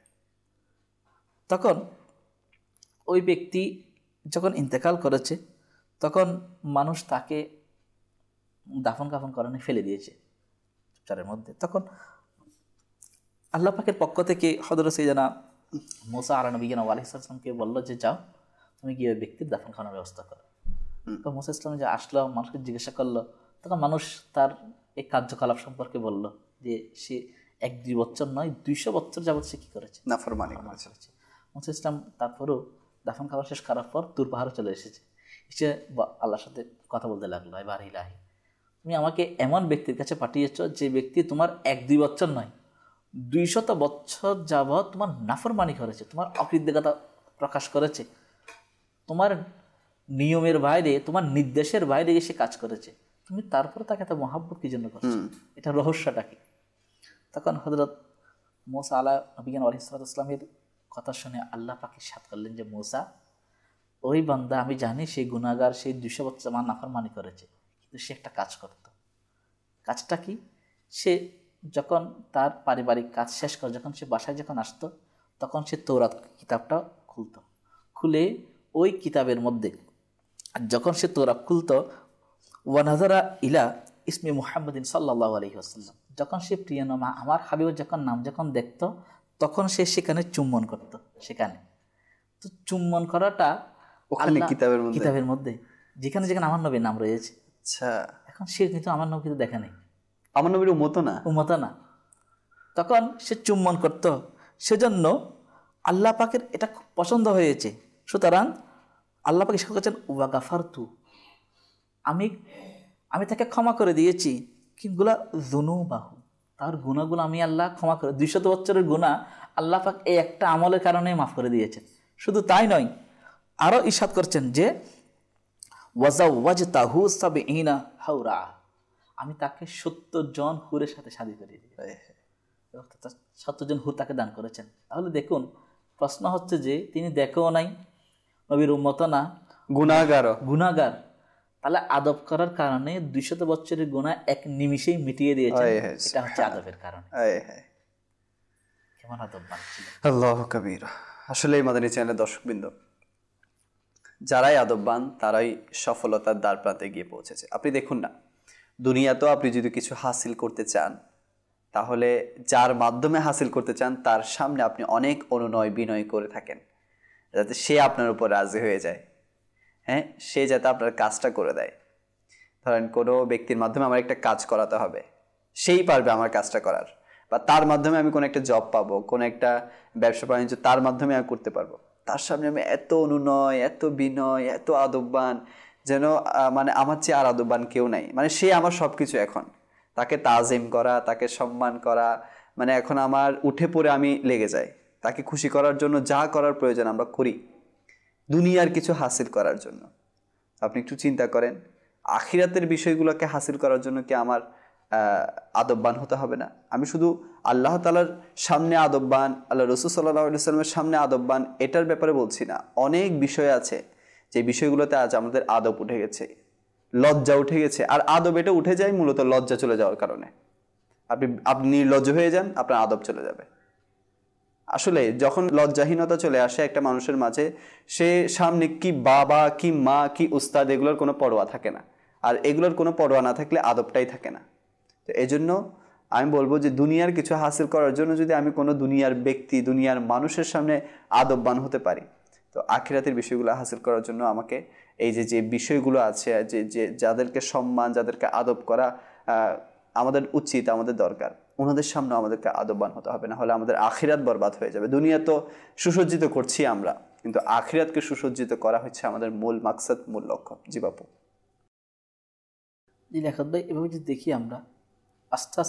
তখন ওই ব্যক্তি যখন ইন্তেকাল করেছে, তখন মানুষ তাকে দাফন কাফন করানো ফেলে দিয়েছে চরের মধ্যে। তখন আল্লাহ পাকের পক্ষ থেকে হযরত সাইয়েদনা মুসা আলাইহিস সালামকে বলল যে যাও, তুমি গিয়ে ওই ব্যক্তির দাফন খাওয়ানোর ব্যবস্থা করো। তো মুসা ইসলাম যে আসলো, মানুষকে জিজ্ঞাসা করলো, তখন মানুষ তার এই কার্যকলাপ সম্পর্কে বলল যে সে 1-2 বছর নয়, 200 বছর যাবৎ সে কি করেছে? নাফরমানি করেছে। মুসা ইসলাম তারপরও দাফন খাওয়া শেষ করার পর তুর পাহাড়ে চলে এসেছে, এসে আল্লাহর সাথে কথা বলতে লাগলো, এবার ইলাহি, তুমি আমাকে এমন ব্যক্তির কাছে পাঠিয়েছ যে ব্যক্তি তোমার 1-2 বছর নয়, 200 বছর যাবৎ তোমার নাফরমানি করেছে, তোমার অকৃতজ্ঞতা প্রকাশ করেছে, তোমার নিয়মের বাইরে, তোমার নির্দেশের বাইরে এসে কাজ করেছে, তুমি তারপরে তাকে এত মহাব্বত কি জন্য করছো? এটা রহস্যটা কি? তখন হযরত মুসা আলাইহিস সালামের কথা শুনে আল্লাহ পাক ইরশাদ করলেন যে মুসা, ওই বান্দা আমি জানি সেই গুনাহগার, সেই 200 বছর আমার নাফরমানি করেছে, কিন্তু সে একটা কাজ করত। কাজটা কি? সে যখন তার পারিবারিক কাজ শেষ করে যখন সে বাসায় যখন আসতো, তখন সে তৌরাত কিতাবটা খুলতো, খুলে ওই কিতাবের মধ্যে যখন সে তৌরাত খুলতো, ওয়া নাযারা ইলা ইসমি মুহাম্মাদিন সাল্লাল্লাহু আলাইহি ওয়াসাল্লাম, যখন সে প্রিয় নাম আমার হাবিবের যখন নাম যখন দেখতো, তখন সে সেখানে চুম্বন করত। সেখানে তো চুম্বন করাটা ওখানে কিতাবের মধ্যে যেখানে যেখানে আমার নবীর নাম রয়েছে। আচ্ছা, এখন সে কিন্তু আমার নবী কিন্তু দেখা নেই, আমার নবীর উম্মত না, তখন সে চুম্বন করত। সেজন্য আল্লাহ পাকের এটা খুব পছন্দ হয়েছে। সুতরাং আল্লাহ পাক ইরশাদ করেছেন ওয়া গাফারতু, আমি তাকে ক্ষমা করে দিয়েছি, কিনগুলা যুনুবাহু, তার গুনাহগুলো আমি আল্লাহ ক্ষমা করে, 200 বছরের গুনাহ আল্লাহ পাক এই একটা আমলের কারণে মাফ করে দিয়েছেন। শুধু তাই নয়, আরো ইরশাদ করছেন যে ওয়াজাওয়াজতাহু সাবঈনা হাওরা, আমি তাকে 70 জন হুরের সাথে শাদী করে দিই, 70 জন হুর তাকে দান করেছেন। তাহলে দেখুন, প্রশ্ন হচ্ছে যে তিনি দেখেও নাই, নবীর উম্মত না, গুনাহগার, তাহলে আদব করার কারণে 200 বছরের গুনাহ এক নিমিষেই মিটিয়ে দিয়েছেন। এটা হচ্ছে আদবের কারণে। কেমন আদববান ছিল! আল্লাহু কবীর। আসলে এই মাদানী চ্যানেলের দর্শকবৃন্দ, যারাই আদববান তারাই সফলতার দ্বার প্রান্তে গিয়ে পৌঁছেছে। আপনি দেখুন না, দুনিয়াতেও আপনি যদি কিছু হাসিল করতে চান, তাহলে যার মাধ্যমে হাসিল করতে চান তার সামনে আপনি অনেক অনুনয় বিনয় করে থাকেন, যাতে সে আপনার উপর রাজি হয়ে যায়, হ্যাঁ, সে যাতে আপনার কাজটা করে দেয়। ধরেন কোনো ব্যক্তির মাধ্যমে আমার একটা কাজ করাতে হবে, সেই পারবে আমার কাজটা করার, বা তার মাধ্যমে আমি কোনো একটা জব পাবো, কোনো একটা ব্যবসা বাণিজ্য তার মাধ্যমে আমি করতে পারবো। তার সামনে আমি এত অনুনয়, এত বিনয়, এত আদববান, যেন মানে আমার চেয়ে আর আদববান কেউ নাই। মানে সে আমার সব কিছু। এখন তাকে তাজিম করা, তাকে সম্মান করা, মানে এখন আমার উঠে পড়ে আমি লেগে যাই। তাকে খুশি করার জন্য যা করার প্রয়োজন আমরা করি, দুনিয়ার কিছু হাসিল করার জন্য। আপনি একটু চিন্তা করেন, আখিরাতের বিষয়গুলোকে হাসিল করার জন্য কি আমার আদববান হতে হবে না? আমি শুধু আল্লাহ তাআলার সামনে আদববান, আল্লাহ রাসূল সাল্লাল্লাহু আলাইহি ওয়াসাল্লামের সামনে আদববান এটার ব্যাপারে বলছি না। অনেক বিষয় আছে যে বিষয়গুলোতে আজ আমাদের আদব উঠে গেছে, লজ্জা উঠে গেছে। আর আদব এটা উঠে যায় মূলত লজ্জা চলে যাওয়ার কারণে। আপনি নির্লজ্জ হয়ে যান, আপনার আদব চলে যাবে। আসলে যখন লজ্জাহীনতা চলে আসে একটা মানুষের মাঝে, সে সামনে কি বাবা, কি মা, কি উস্তাদ, এগুলোর কোনো পরোয়া থাকে না। আর এগুলোর কোনো পরোয়া না থাকলে আদবটাই থাকে না। তো এজন্য আমি বলবো যে দুনিয়ার কিছু হাসিল করার জন্য যদি আমি কোনো দুনিয়ার ব্যক্তি, দুনিয়ার মানুষের সামনে আদববান হতে পারি, তো আখিরাতের বিষয়গুলো হাসিল করার জন্য আমাকে এই যে বিষয়গুলো আছে, যে যাদেরকে সম্মান, যাদেরকে আদব করা আমাদের উচিত, আমাদের দরকার, ওনাদের সামনে আমাদেরকে আদববান হতে হবে, না হলে আমাদের আখিরাত বরবাদ হয়ে যাবে। দুনিয়া তো সুসজ্জিত করছি আমরা, কিন্তু আখিরাতকে সুসজ্জিত করা হচ্ছে আমাদের মূল মাকসাদ, মূল লক্ষ্য। জি বাপু। জি লিয়াকত ভাই, এভাবে যদি দেখি আমরা আস্তে আস্তে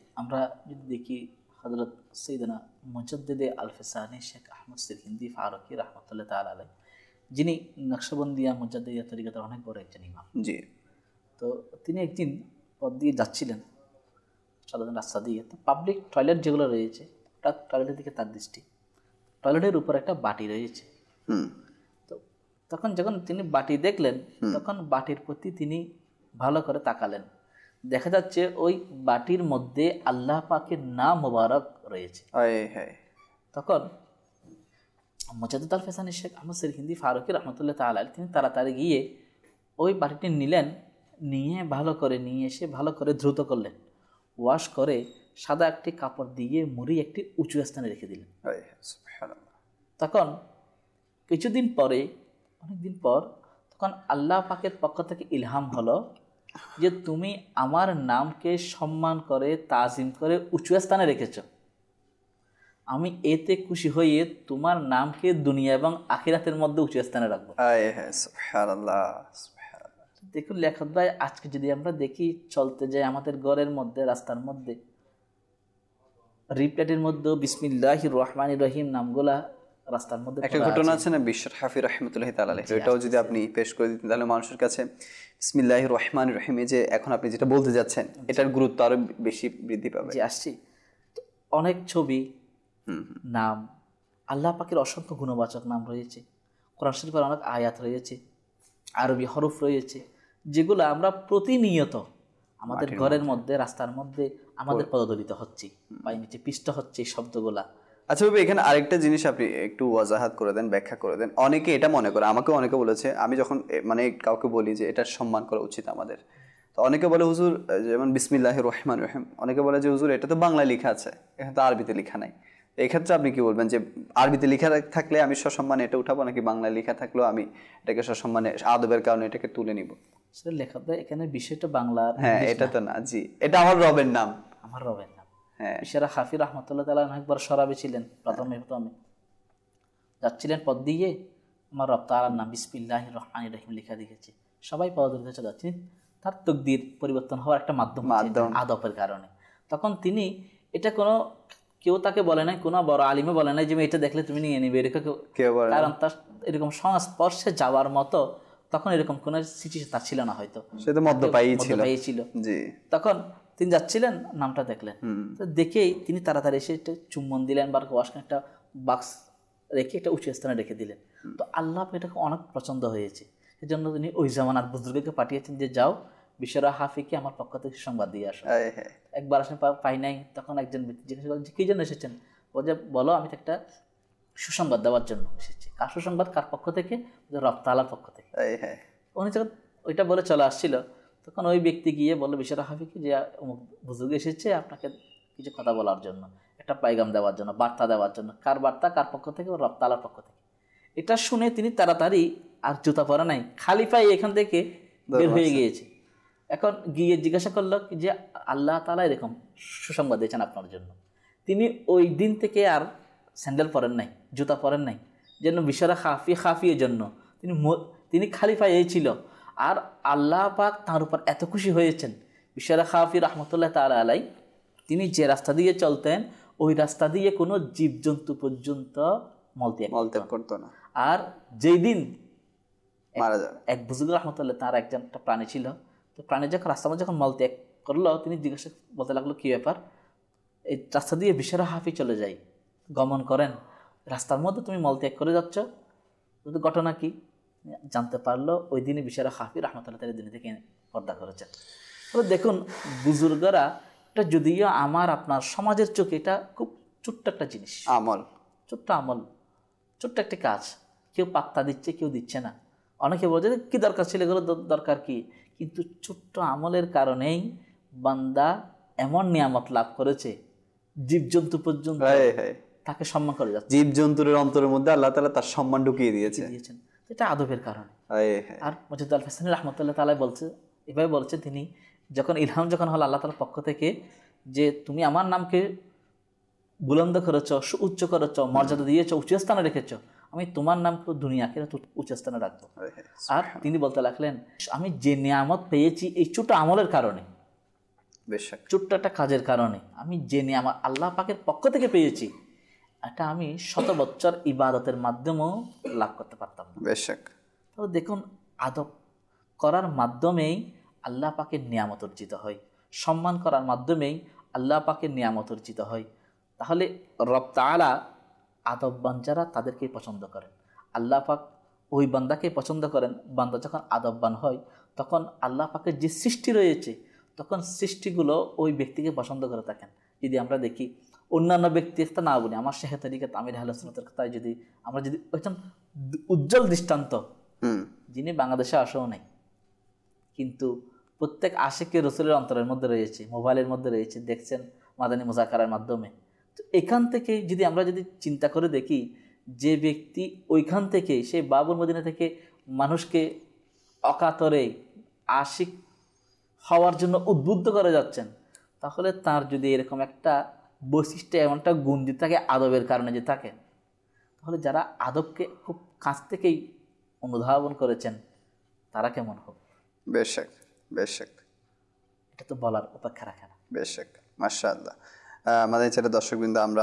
আমরা যদি দেখি হযরত সৈয়দনা মুজাদ্দিদে আল-ফিসানি শেখ আহমদ সিরহিন্দি ফারুকি রহমতুল্লাহ তাআলা আলাইহি, যিনি নকশবন্দিয়া মুজাদ্দিদিয়া তরিকাতের অনেক বড় একজন ইমাম। জি। তো তিনি একদিন পথ দিয়ে যাচ্ছিলেন সাধারণ রাস্তা দিয়ে, তো পাবলিক টয়লেট যেগুলো রয়েছে হঠাৎ টয়লেটের দিকে তার দৃষ্টি, টয়লেটের উপর একটা বাটি রয়েছে। তো তখন যখন তিনি বাটি দেখলেন তখন বাটির প্রতি তিনি ভালো করে তাকালেন, দেখা যাচ্ছে ওই বাটির মধ্যে আল্লাহ পাকের নাম মোবারক রয়েছে। তখন মুজাদ্দিদ আল-ফিসানি শেখ আহমদ সিরহিন্দি ফারুকি রহমতুল্লাহ তাআলা আলাইহি তিনি তাড়াতাড়ি গিয়ে ওই বাটিটি নিলেন, নিয়ে ভালো করে নিয়ে এসে ভালো করে দ্রুত করলেন, ওয়াশ করে সাদা একটি কাপড় দিয়ে মুড়ি একটি উঁচু স্থানে রেখে দিলেন। তখন কিছুদিন পরে, অনেকদিন পর, তখন আল্লাহ পাকের পক্ষ থেকে ইলহাম হলো যে তুমি আমার নামকে সম্মান করে তাজিম করে উঁচু স্থানে রেখেছ, আমি এতে খুশি হয়ে তোমার নামকে দুনিয়া এবং আখিরাতের মধ্যে উঁচু স্থানে রাখবো। দেখুন লেখক ভাই, আজকে যদি আমরা দেখি চলতে যাই আমাদের ঘরের মধ্যে, রাস্তার মধ্যে রিপ্লেটের মধ্যে বিসমিল্লাহির রহমানির রহিম নামগুলা রাস্তার মধ্যে। একটা ঘটনা আছে না বিশ্বর হাফি রহমতুল্লাহি তাআলা আলাইহি, এটাও যদি আপনি পেশ করে দিতেন তাহলে মানুষের কাছে বিসমিল্লাহির রহমানির রহিম যে এখন আপনি যেটা বলতে যাচ্ছেন এটার গুরুত্ব আরো বেশি বৃদ্ধি পাবে। জি আসছি। অনেক ছবি, নাম, আল্লাহ পাকের অসংখ্য গুণবাচক নাম রয়েছে, কোরআন শরীফের অনেক আয়াত রয়েছে, আরবি হরফ রয়েছে, যেগুলো আমরা প্রতিনিয়ত আমাদের ঘরের মধ্যে, রাস্তার মধ্যে আমাদের পদদলিত হচ্ছে, পায়ের নিচে পিষ্ট হচ্ছে শব্দগুলা। আচ্ছা ভাই, এখানে আরেকটা জিনিস আপনি একটু ওয়াজাহাত করে দেন, ব্যাখ্যা করে দেন। অনেকে এটা মনে করে, আমাকেও অনেকে বলেছে, আমি যখন মানে কাউকে বলি যে এটার সম্মান করা উচিত আমাদের, তো অনেকে বলে হুজুর যেমন বিসমিল্লাহির রহমানির রহিম, অনেকে বলে যে হুজুর এটা তো বাংলায় লেখা আছে, এখানে তো আরবিতে লেখা নাই। এক্ষেত্রে আপনি কি বলবেন যে আরবিতে লেখা থাকলে আমি সসম্মানে এটা উঠাবো, নাকি বাংলায় লেখা থাকলেও আমি এটাকে সসম্মানে আদবের কারণে এটাকে তুলে নিব? সেটা লেখা দেয় এখানে বিষয়টা বাংলা। হ্যাঁ, এটা তো না। জি, এটা আমার রবের নাম, আমার রবের নাম। হ্যাঁ, ইশারা হাফি রহমতুল্লাহ তাআলা অনেকবার সরাবে ছিলেন, প্রথমে যাচ্ছিলেন পথ দিয়ে, আমার রব তাআলার নাম বিসমিল্লাহির রহমানির রহিম লেখা দেখেছে, সবাই পদদলিত চলে যাচ্ছে, তার তাকদীর পরিবর্তন হওয়ার একটা মাধ্যম আদবের কারণে। তখন তিনি এটা কোনো কেউ তাকে বলে নাই, কোনো বড় আলিমে বলে নাই যে এটা দেখলে তুমি নিয়ে নিবে, এরকম কারণ তার এরকম সংস্পর্শে যাওয়ার মতো তখন এরকম কোনো সিচুয়েশন তার ছিল না, হয়তো সে তো মধ্যপায়ী ছিল। জি, তখন তিনি যাচ্ছিলেন, নামটা দেখলেন, তো দেখেই তিনি তাড়াতাড়ি এসে একটা চুম্বন দিলেন, বা ওয়াশখানে একটা বাক্স রেখে একটা উঁচু স্থানে রেখে দিলেন। তো আল্লাহ এটাকে অনেক পছন্দ হয়েছে, সেজন্য তিনি ওই জামানার বুজুর্গকে পাঠিয়েছেন যে যাও বিশ্বরা হাফিকে আমার পক্ষ থেকে সংবাদ দিয়ে আসো। একবার আসেন, পাই নাই, তখন একজন ব্যক্তি জিজ্ঞাসা করেন যে কি জন্য এসেছেন, বলো আমি তো একটা সুসংবাদ দেওয়ার জন্য এসেছি। কার সুসংবাদ, কার পক্ষ থেকে? রব তাআলার পক্ষ থেকে। উনি যখন ওইটা বলে চলে আসছিল, তখন ওই ব্যক্তি গিয়ে বললো বিশ্বরা হাফিকে যে অমুক বুজুর্গ এসেছে আপনাকে কিছু কথা বলার জন্য, একটা পাইগাম দেওয়ার জন্য, বার্তা দেওয়ার জন্য। কার বার্তা, কার পক্ষ থেকে? রব তাআলার পক্ষ থেকে। এটা শুনে তিনি তাড়াতাড়ি, আর জুতা পরা নাই, খালি পায়ে এখান থেকে বের হয়ে গিয়েছে। এখন গিয়ে জিজ্ঞাসা করলো যে আল্লাহ তাআলা এরকম সুসংবাদ দিয়েছেন আপনার জন্য। তিনি ওই দিন থেকে আর স্যান্ডেল পরেন নাই, জুতা পরেন নাই, যেন বিশ্বরা হাফির জন্য তিনি খালি পায়ে ছিল। আর আল্লাহ পাক তার উপর এত খুশি হয়েছেন, বিশ্বরা হাফি রহমতুল্লাহ তাআলা আলাইহি তিনি যে রাস্তা দিয়ে চলতেন ওই রাস্তা দিয়ে কোনো জীবজন্তু পর্যন্ত মলত্যাগ করতো না। আর যেই দিন মারা যাবে, এক বুজুর্গ রহমতুল্লাহ তার একটা প্রাণী ছিল, তো প্রাণী যখন রাস্তার মধ্যে যখন মলত্যাগ করলো, তিনি জিজ্ঞাসা বলতে লাগলো কি ব্যাপার, এই রাস্তা দিয়ে বিশ্বরা হাফি চলে যাই, গমন করেন, রাস্তার মধ্যে তুমি মলত্যাগ করে যাচ্ছ, ঘটনা কি? জানতে পারলো ওই দিনে বিশ্বরা হাফি রহমতুল্লাহ তাআলা দুনিয়া থেকে পর্দা করেছেন। তো দেখুন বুজুর্গরা, এটা যদিও আমার আপনার সমাজের চোখে এটা খুব ছোট্ট একটা জিনিস, আমল, ছোট্ট আমল, ছোট্ট একটা কাজ, কেউ পাত্তা দিচ্ছে, কেউ দিচ্ছে না। অনেকে বলছে কি দরকার ছিল, এগুলো দরকার কি? কিন্তু ছোট্ট আমলের কারণেই বান্দা এমন নিয়ামত লাভ করেছে, জীবজন্তু পর্যন্ত তাকে সম্মান করে যাচ্ছে। জীবজন্তুর অন্তরের মধ্যে আল্লাহ তাআলা তার সম্মান ঢুকিয়ে দিয়েছেন। এটা আদবের কারণে। আর মুজাদ্দিদ আল-ফিসানি রাহমাতুল্লাহ তাআলা বলছে, এভাবে বলছেন তিনি, যখন ইলহাম যখন হলো আল্লাহ তাআলার পক্ষ থেকে যে তুমি আমার নামকে বুলন্দ করেছ, উচ্চ করেছ, মর্যাদা দিয়েছ, উচ্চ স্থানে রেখেছ, আমি তোমার নামকে দুনিয়াকে উচ্চ স্থানে রাখবো। আর তিনি বলতে লাগলেন আমি যে নিয়ামত পেয়েছি এই ছোট আমলের কারণে, বেশক ছোট্ট একটা কাজের কারণে আমি জেনে আমার আল্লাহ পাকের পক্ষ থেকে পেয়েছি, এটা আমি শত বছর ইবাদতের মাধ্যমেও লাভ করতে পারতাম না। বেশক। তো দেখুন, আদব করার মাধ্যমেই আল্লাহ পাকের নিয়ামত অর্জিত হয়, সম্মান করার মাধ্যমেই আল্লাহ পাকের নিয়ামত অর্জিত হয়। তাহলে রব তাআলা আদববান যারা তাদেরকে পছন্দ করেন, আল্লাহ পাক ওই বান্দাকে পছন্দ করেন। বান্দা যখন আদববান হয় তখন আল্লাহ পাকের যে সৃষ্টি রয়েছে তখন সৃষ্টিগুলো ওই ব্যক্তিকে পছন্দ করে থাকেন। যদি আমরা দেখি অন্যান্য ব্যক্তির কথা না বলি, আমার শেখ তরিকত আমির আহলে সুন্নাতের কথায় যদি আমরা যদি একজন উজ্জ্বল দৃষ্টান্ত, যিনি বাংলাদেশে আসেও নাই, কিন্তু প্রত্যেক আশিকে রসুলের অন্তরের মধ্যে রয়েছে, মোবাইলের মধ্যে রয়েছে, দেখছেন মাদানী মুজাকারার মাধ্যমে। তো এখান থেকে যদি আমরা যদি চিন্তা করে দেখি, যে ব্যক্তি ওইখান থেকে সেই বাবুল মদিনা থেকে মানুষকে অকাতরে আশিক হওয়ার জন্য উদ্বুদ্ধ করে যাচ্ছেন, তাহলে তার যদি এরকম একটা বৈশিষ্ট্য, এমনটা গুণ যদি থাকে আদবের কারণে যে থাকে, তাহলে যারা আদবকে খুব কাছ থেকেই অনুধাবন করেছেন তারা কেমন হবে? বেশক বেশক, এটা তো বলার অপেক্ষা রাখে না। বেশক, মাশাআল্লাহ। আমাদের চ্যানেলের দর্শকবৃন্দ, আমরা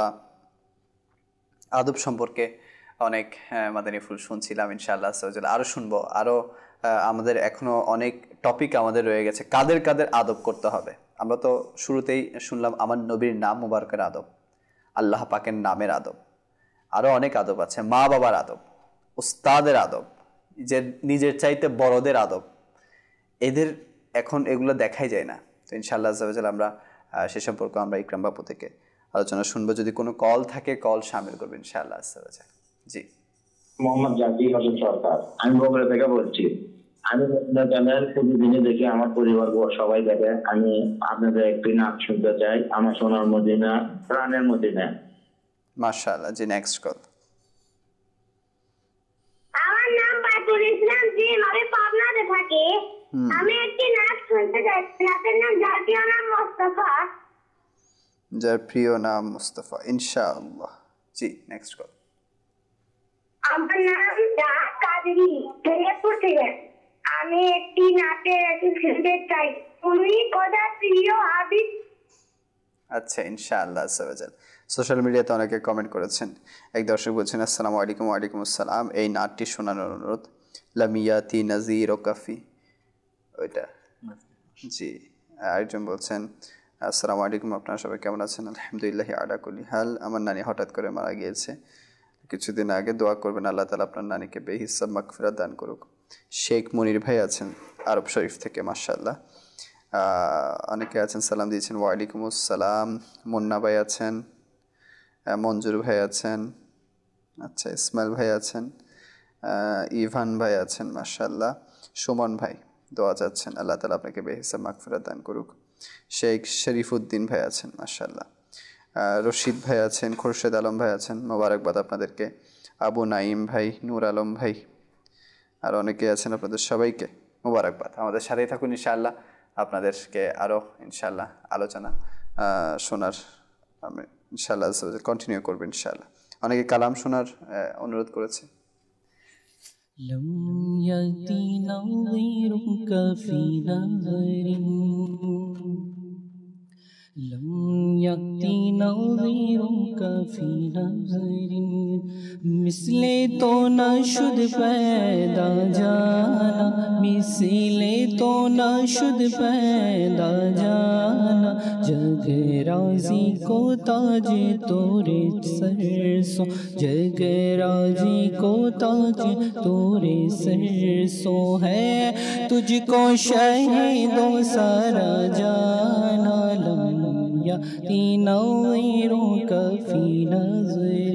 আদব সম্পর্কে অনেক মাদানী ফুল শুনছিলাম। ইনশাআল্লাহ আরও শুনবো, আরও আমাদের এখনও অনেক টপিক আমাদের রয়ে গেছে। কাদের কাদের আদব করতে হবে? আমরা তো শুরুতেই শুনলাম আমার নবীর নাম মুবারকের আদব, আল্লাহ পাকের নামের আদব, আরও অনেক আদব আছে, মা বাবার আদব, উস্তাদের আদব, যে নিজের চাইতে বড়দের আদব। এদের এখন এগুলো দেখাই যায় না। তো ইনশাআল্লাহ আমরা সে সম্পর্কে আমরা ইকরাম বাপু থেকে আলোচনা শুনবো। যদি কোনো কল থাকে কল শামিল করবে ইনশাআল্লাহ। জি, মোহাম্মদ জাকির হোসেন সরকার, আমি বগুড়া থেকে বলছি। আমি চ্যানেল প্রতিদিনই দেখি, আমার পরিবার সবাই দেখে। আমি আপনাদের একটি নাচ শুনতে চাই, আমার সোনার মদিনা, প্রাণের মদিনা। মাশাআল্লাহ। জি, নেক্সট কল। আমার নাম বাদুল ইসলাম, জি, আমি পাবনাতে থাকি। আমি একটি নাচ শুনতে চাই, নাচের নাম যার প্রিয় নাম মুস্তাফা। যার প্রিয় নাম মুস্তাফা, ইনশাআল্লাহ। জি, নেক্সট কল। আমার নাম দাস কাদেরী, ফরিদপুর থেকে। আমি একটি নাচের রেসিপি শুনতে চাই, তুমি কোথা প্রিয় হাবিব। আচ্ছা, ইনশাআল্লাহ। সোশ্যাল মিডিয়াতে অনেকে কমেন্ট করেছেন। এক দর্শক বলছেন, আসসালামু আলাইকুম। ওয়ালাইকুম আসসালাম। এই নাটটি শোনানোর অনুরোধ, লামিয়াতি নাজির ও কাফি, ওইটা। জি। আরেকজন বলছেন, আসসালামু আলাইকুম, আপনারা সবাই কেমন আছেন? আলহামদুলিল্লাহ আলা কুল্লি হাল। আমার নানি হঠাৎ করে মারা গিয়েছে কিছুদিন আগে, দোয়া করবেন আল্লাহ তাআলা আপনার নানিকে বেহিসাব মাগফিরাত দান করুক। শেখ মনির ভাই আছেন আরব শরীফ থেকে, মাশাআল্লাহ। অনেকে আছেন, সালাম দিয়েছেন। ওয়ালাইকুম আসসালাম। মুন্না ভাই আছেন, মঞ্জুর ভাই আছেন, আচ্ছা, ইসমাইল ভাই আছেন, ইভান ভাই আছেন, মাশাআল্লাহ। সুমন ভাই দোয়া চাচ্ছেন, আল্লাহ তাআলা আপনাকে বেহিসাব মাগফিরাত দান করুক। শেখ শরীফউদ্দিন ভাই আছেন, মাশাআল্লাহ। রশিদ ভাই আছেন, খোরশেদ আলম ভাই আছেন, মোবারকবাদ আপনাদেরকে। আবু নাইম ভাই, নূর আলম ভাই, আর অনেকে আছেন, আপনাদের সবাইকে মোবারকবাদ। আমাদের সাথেই থাকুন ইনশাআল্লাহ, আপনাদেরকে আরও ইনশাআল্লাহ আলোচনা শোনার আমি ইনশাআল্লাহ কন্টিনিউ করবো ইনশাআল্লাহ। অনেকে কালাম শোনার অনুরোধ করেছে। لم يأتي نظيرك في نظر لم يأتي نظيرك في نظر مثل تو نہ شد پیدا جانا مثل تو نہ شد پیدا جانا جگ راضی کو تاج تورے سر سو جگ راضی کو تاج تورے سر سو ہے تجھ کو شہیدوں سارا جانا لم يأتی نظیرک فی نظر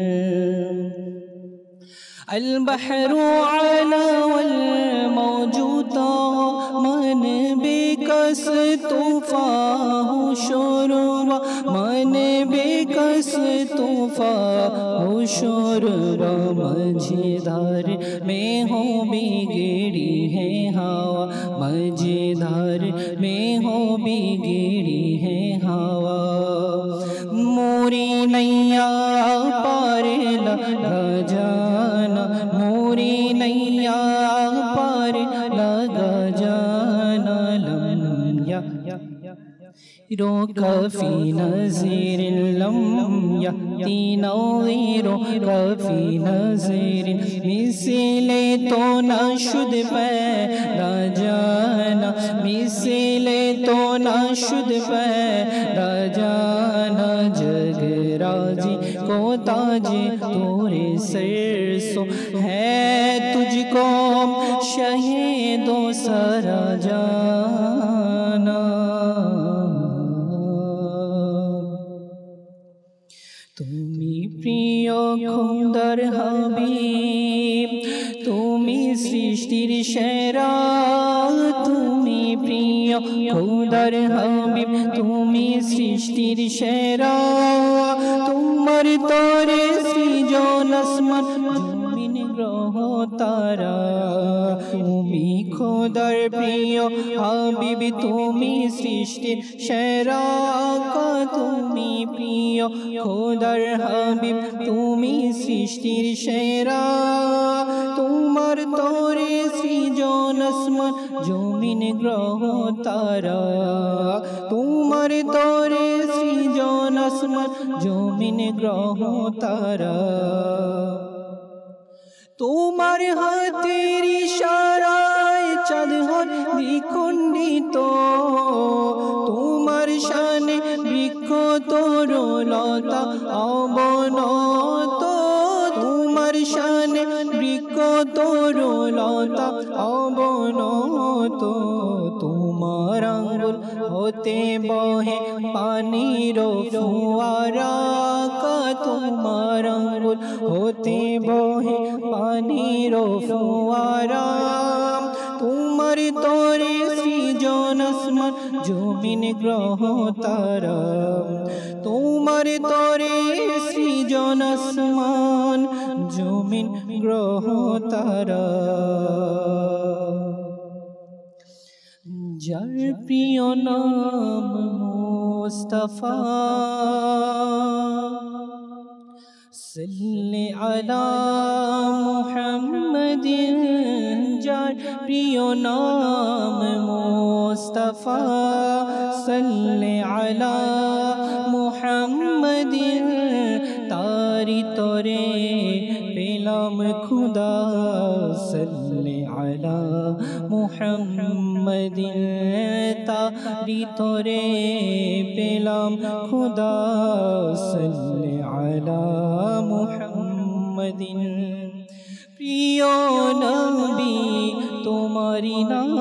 البحر علا والموج من بکس طوفان شوربا من بکس طوفان شوربا مجھدار میں ہو بگڑی ہے ہوا مجھدار میں ہو بگڑی ہے ہوا موری نیا پار لگا جانا موری نیا پار لگا جانا لم في نظير لم يأتي نظير في نظير مثل تو نشد پیدا جانا مثل تو نشد پیدا جانا جگ راجی کو تاج تورے سر سو ہے تجھ کو شہیدوں سرا جانا তুমি প্রিয় খোদার হাবিব তুমি সৃষ্টির সেরা তুমি প্রিয় খোদার হাবিব তুমি সৃষ্টির সেরা তোমার তরে সৃজন আসমান জমিন গ্রহ তারা তুমি খোদার প্রিয় হাবিব তুমি সৃষ্টির সেরা তুমি প্রিয় খোদার হাবিব তুমি সৃষ্টির সেরা তোমার তরে সৃজন আসমান জমিন গ্রহ তারা তোমার তরে সৃজন আসমান জমিন গ্রহ তারা তোমার হাতের ইশারায় চাঁদ হয় দ্বিখণ্ডিত তোমার শানে বৃক্ষ তরুলতা অবনত তোমার শানে বৃক্ষ তরুলতা অবনত তোমার আঙ্গুল হতে বহে পানির ফোয়ারা তোমার আঙ্গুল হতে বহে পানির ফোয়ারা তোমার তরে সৃজন আসমান জমিন গ্রহ তারা তোমার তরে সৃজন আসমান জমিন গ্রহ তারা যার প্রিয় নাম মুস্তাফা সাল্লি আলা মুহাম্মাদিন যার প্রিয় নাম মুস্তাফা সাল্লি আলা মুহাম্মাদিন তারি তরে পেলাম খুদা সাল্লি আলা মুহাম্মাদিন তারি তরে পেলাম খুদা সাল্লি আলা মুহাম্মাদিন প্রিয় নবী তোমারি নাম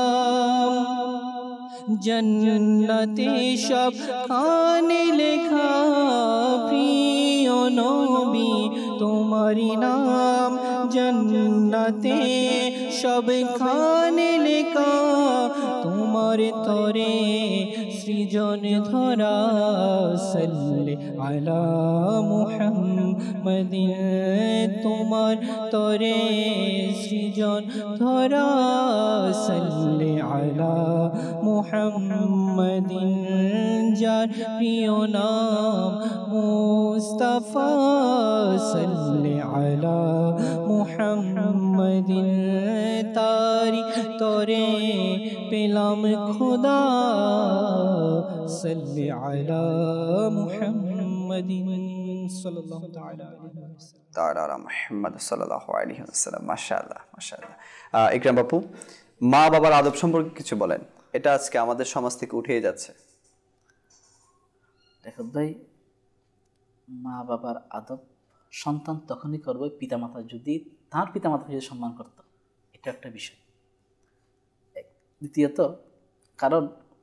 জন্নতে সব খানে লেখা প্রিয় নবী তোমারি নাম জন্নতে সব খানে লেখা তোমার তরে সৃজন ধরা সাল্লি আলা মুহাম্মাদিন তোমার তরে সৃজন ধরা সাল্লি আলা মুহাম্মাদিন যার প্রিয় নাম মুস্তাফা সাল্লি আলা মুহাম্মাদিন তারি তরে পেলাম খুদা সাল্লি আলা মুহাম্মাদিন সাল্লাল্লাহু তাআলা আলাইহি ওয়াসাল্লাম তাআলা মুহাম্মদ সাল্লাল্লাহু আলাইহি ওয়াসাল্লাম মাশাআল্লাহ মাশাআল্লাহ ইকরাম বাপু মা বাবার আদব সম্পর্কে কিছু বলেন এটা আজকে আমাদের সমাজ থেকে উঠে যাচ্ছে দেখো ভাই মা বাবার আদব সন্তান তখনই করবে পিতামাতা যদি তার পিতামাতা যদি সম্মান করত এটা একটা বিষয় দ্বিতীয়ত কারণ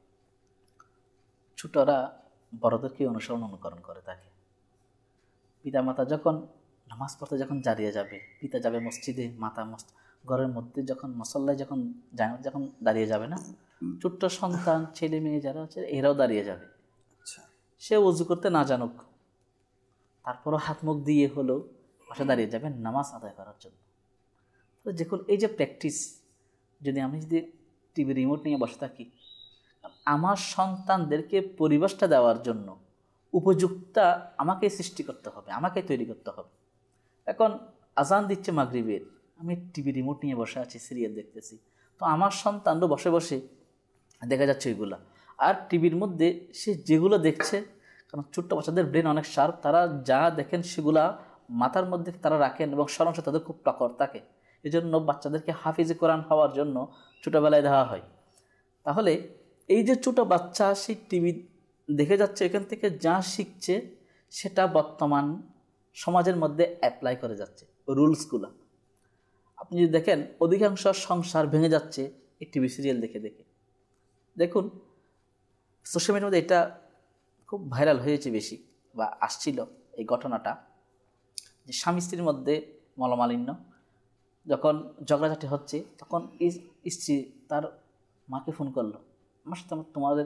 ছোটরা বড়দেরকে অনুকরণ করে থাকে পিতামাতা যখন নামাজ পড়তে যখন দাঁড়িয়ে যাবে পিতা যাবে মসজিদে মাতা ঘরের মধ্যে যখন মসল্লায় যখন দাঁড়িয়ে যাবে না ছোট্ট সন্তান ছেলে মেয়ে যারা আছে এরাও দাঁড়িয়ে যাবে সে ওযু করতে না জানুক তারপরও হাত মুখ দিয়ে হলেও পাশে দাঁড়িয়ে যাবেন নামাজ আদায় করার জন্য তো যখন এই যে প্র্যাকটিস যদি আমি টিভি রিমোট নিয়ে বসে থাকি আমার সন্তানদেরকে পরিবেশটা দেওয়ার জন্য উপযুক্তা আমাকে সৃষ্টি করতে হবে আমাকে তৈরি করতে হবে এখন আজান দিচ্ছে মাগরিবের আমি টিভি রিমোট নিয়ে বসে আছি সিরিয়াল দেখতেছি তো আমার সন্তানও বসে বসে দেখা যাচ্ছে ওইগুলা আর টিভির মধ্যে সে যেগুলো দেখছে, কারণ ছোট্ট বাচ্চাদের ব্রেন অনেক শার্প, তারা যা দেখেন সেগুলা মাথার মধ্যে তারা রাখেন এবং স্মরণ শক্তি তাদের খুব প্রখর থাকে। এই জন্য বাচ্চাদেরকে হাফিজে কোরআন হওয়ার জন্য ছোটোবেলায় দেওয়া হয়। তাহলে এই যে ছোটো বাচ্চা সেই টিভি দেখে যাচ্ছে, এখান থেকে যা শিখছে সেটা বর্তমান সমাজের মধ্যে অ্যাপ্লাই করে যাচ্ছে রুলসগুলো। আপনি যদি দেখেন অধিকাংশ সংসার ভেঙে যাচ্ছে এই টিভি সিরিয়াল দেখে দেখে। দেখুন সোশ্যাল মিডিয়ার মধ্যে এটা খুব ভাইরাল হয়েছে বেশি, বা আসছিল এই ঘটনাটা, যে স্বামী স্ত্রীর মধ্যে মলমালিন্য, যখন ঝগড়াঝাটি হচ্ছে তখন স্ত্রী তার মাকে ফোন করলো, আমার সাথে তোমাদের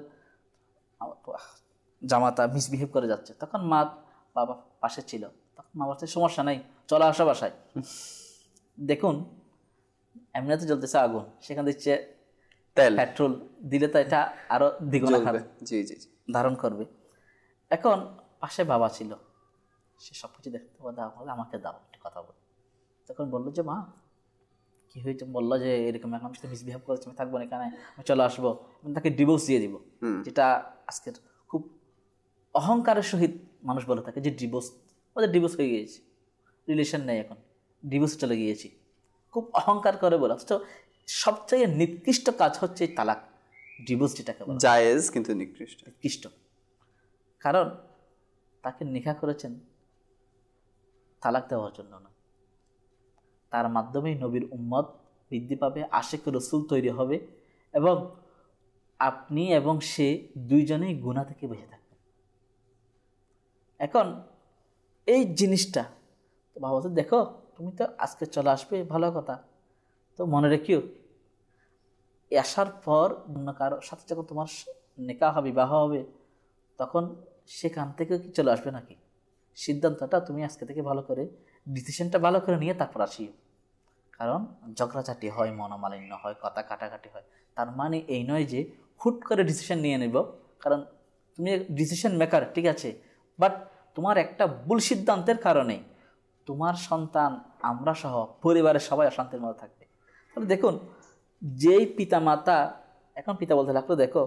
জামাতা মিসবিহেভ করে যাচ্ছে। তখন মা বাবা পাশে ছিল, তখন মা বলছে সমস্যা নাই, চলে আসা বাসায়। দেখুন এমনিতে জ্বলতেছে আগুন, সেখানে দিচ্ছে তেল, পেট্রোল দিলে তো এটা আরো দ্বিগুণ আকার ধারণ করবে। এখন পাশে বাবা ছিল, সে সব কিছু দেখতে দাও, আমাকে দাও একটা কথা বল। তখন বললো যে মা কি হয়েছে, বললো যে এরকম এখন সাথে মিসবিহেভ করেছে, আমি থাকবো না এখানে, আমি চলে আসবো, আমি তাকে ডিভোর্স দিয়ে দিব। যেটা আজকের খুব অহংকারের সহিত মানুষ বলে থাকে যে ডিভোর্স, ওদের ডিভোর্স হয়ে গিয়েছে, রিলেশন নেই, এখন ডিভোর্স চলে গিয়েছি, খুব অহংকার করে বলে। অথচ সবচেয়ে নিকৃষ্ট কাজ হচ্ছে তালাক, ডিভোর্স যেটাকে বলে, জায়েজ কিন্তু নিকৃষ্ট। কারণ তাকে নিকাহ করেছেন তালাক দেওয়ার জন্য না, তার মাধ্যমেই নবীর উম্মত বৃদ্ধি পাবে, আশিক রসুল তৈরি হবে, এবং আপনি এবং সে দুইজনেই গুনাহ থেকে বেঁচে থাকবেন। এখন এই জিনিসটা তো বাবা বলতে, দেখো তুমি তো আজকে চলে আসবে, ভালো কথা, তো মনে রেখিও আসার পর অন্য কারোর সাথে যখন তোমার নিকাহ হবে, বিবাহ হবে, তখন সেখান থেকে কি চলে আসবে নাকি? সিদ্ধান্তটা তুমি আজকে থেকে ভালো করে, ডিসিশনটা ভালো করে নিয়ে তারপর আসিও। কারণ ঝগড়াঝাটি হয়, মনোমালিন্য হয়, কথা কাটাকাটি হয়, তার মানে এই নয় যে হুট করে ডিসিশন নিয়ে নেব। কারণ তুমি ডিসিশন মেকার ঠিক আছে, বাট তোমার একটা ভুল সিদ্ধান্তের কারণে তোমার সন্তান, আমরা সহ পরিবারের সবাই অশান্তির মধ্যে থাকবে। তাহলে দেখুন যেই পিতা মাতা, এখন পিতা বলতে লাগলো দেখো,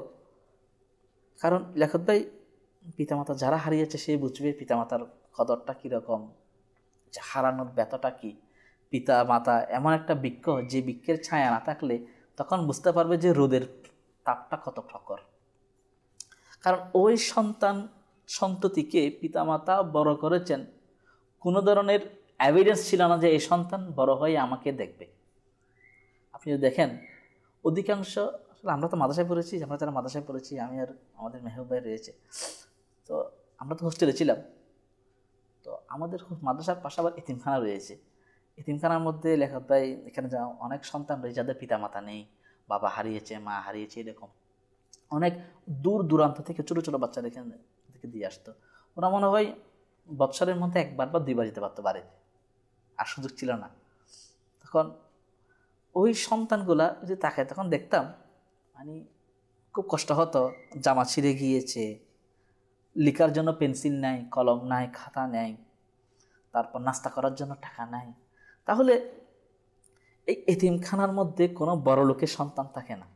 কারণ লেখক ভাই পিতামাতা যারা হারিয়েছে সে বুঝবে পিতামাতার কদরটা কীরকম, হারানোর ব্যথাটা কী। পিতা মাতা এমন একটা বৃক্ষ, যে বৃক্ষের ছায়া না থাকলে তখন বুঝতে পারবে যে রোদের তাপটা কত প্রখর। কারণ ওই সন্ততিকে পিতামাতা বড় করেছেন, কোনো ধরনের এভিডেন্স ছিল না যে এই সন্তান বড় হয়ে আমাকে দেখবে। আপনি যদি দেখেন অধিকাংশ, আসলে আমরা তো মাদ্রাসায় পড়েছি, আমরা যারা মাদ্রাসায় পড়েছি, আমি আর আমাদের মেহবুব ভাই রয়েছে, তো আমরা তো হোস্টেলে ছিলাম, তো আমাদের মাদ্রাসার পাশে আবার এতিমখানা রয়েছে। এতিমখানার মধ্যে লেখক ভাই এখানে যা অনেক সন্তান রয়েছে যাদের পিতামাতা নেই, বাবা হারিয়েছে, মা হারিয়েছে, এরকম অনেক দূর দূরান্ত থেকে ছোটো ছোটো বাচ্চারা এখানে থেকে দিয়ে আসতো। ওরা মনে হয় বৎসরের মধ্যে একবার বা দুইবার যেতে পারতো বাড়িতে, আর সুযোগ ছিল না। তখন ওই সন্তানগুলা যদি তাকে তখন দেখতাম, মানে খুব কষ্ট হতো, জামা ছিঁড়ে গিয়েছে, লিখার জন্য পেন্সিল নাই, কলম নাই, খাতা নেই, তারপর নাস্তা করার জন্য টাকা নাই। তাহলে এই এতিমখানার মধ্যে কোনো বড় লোকের সন্তান থাকে না,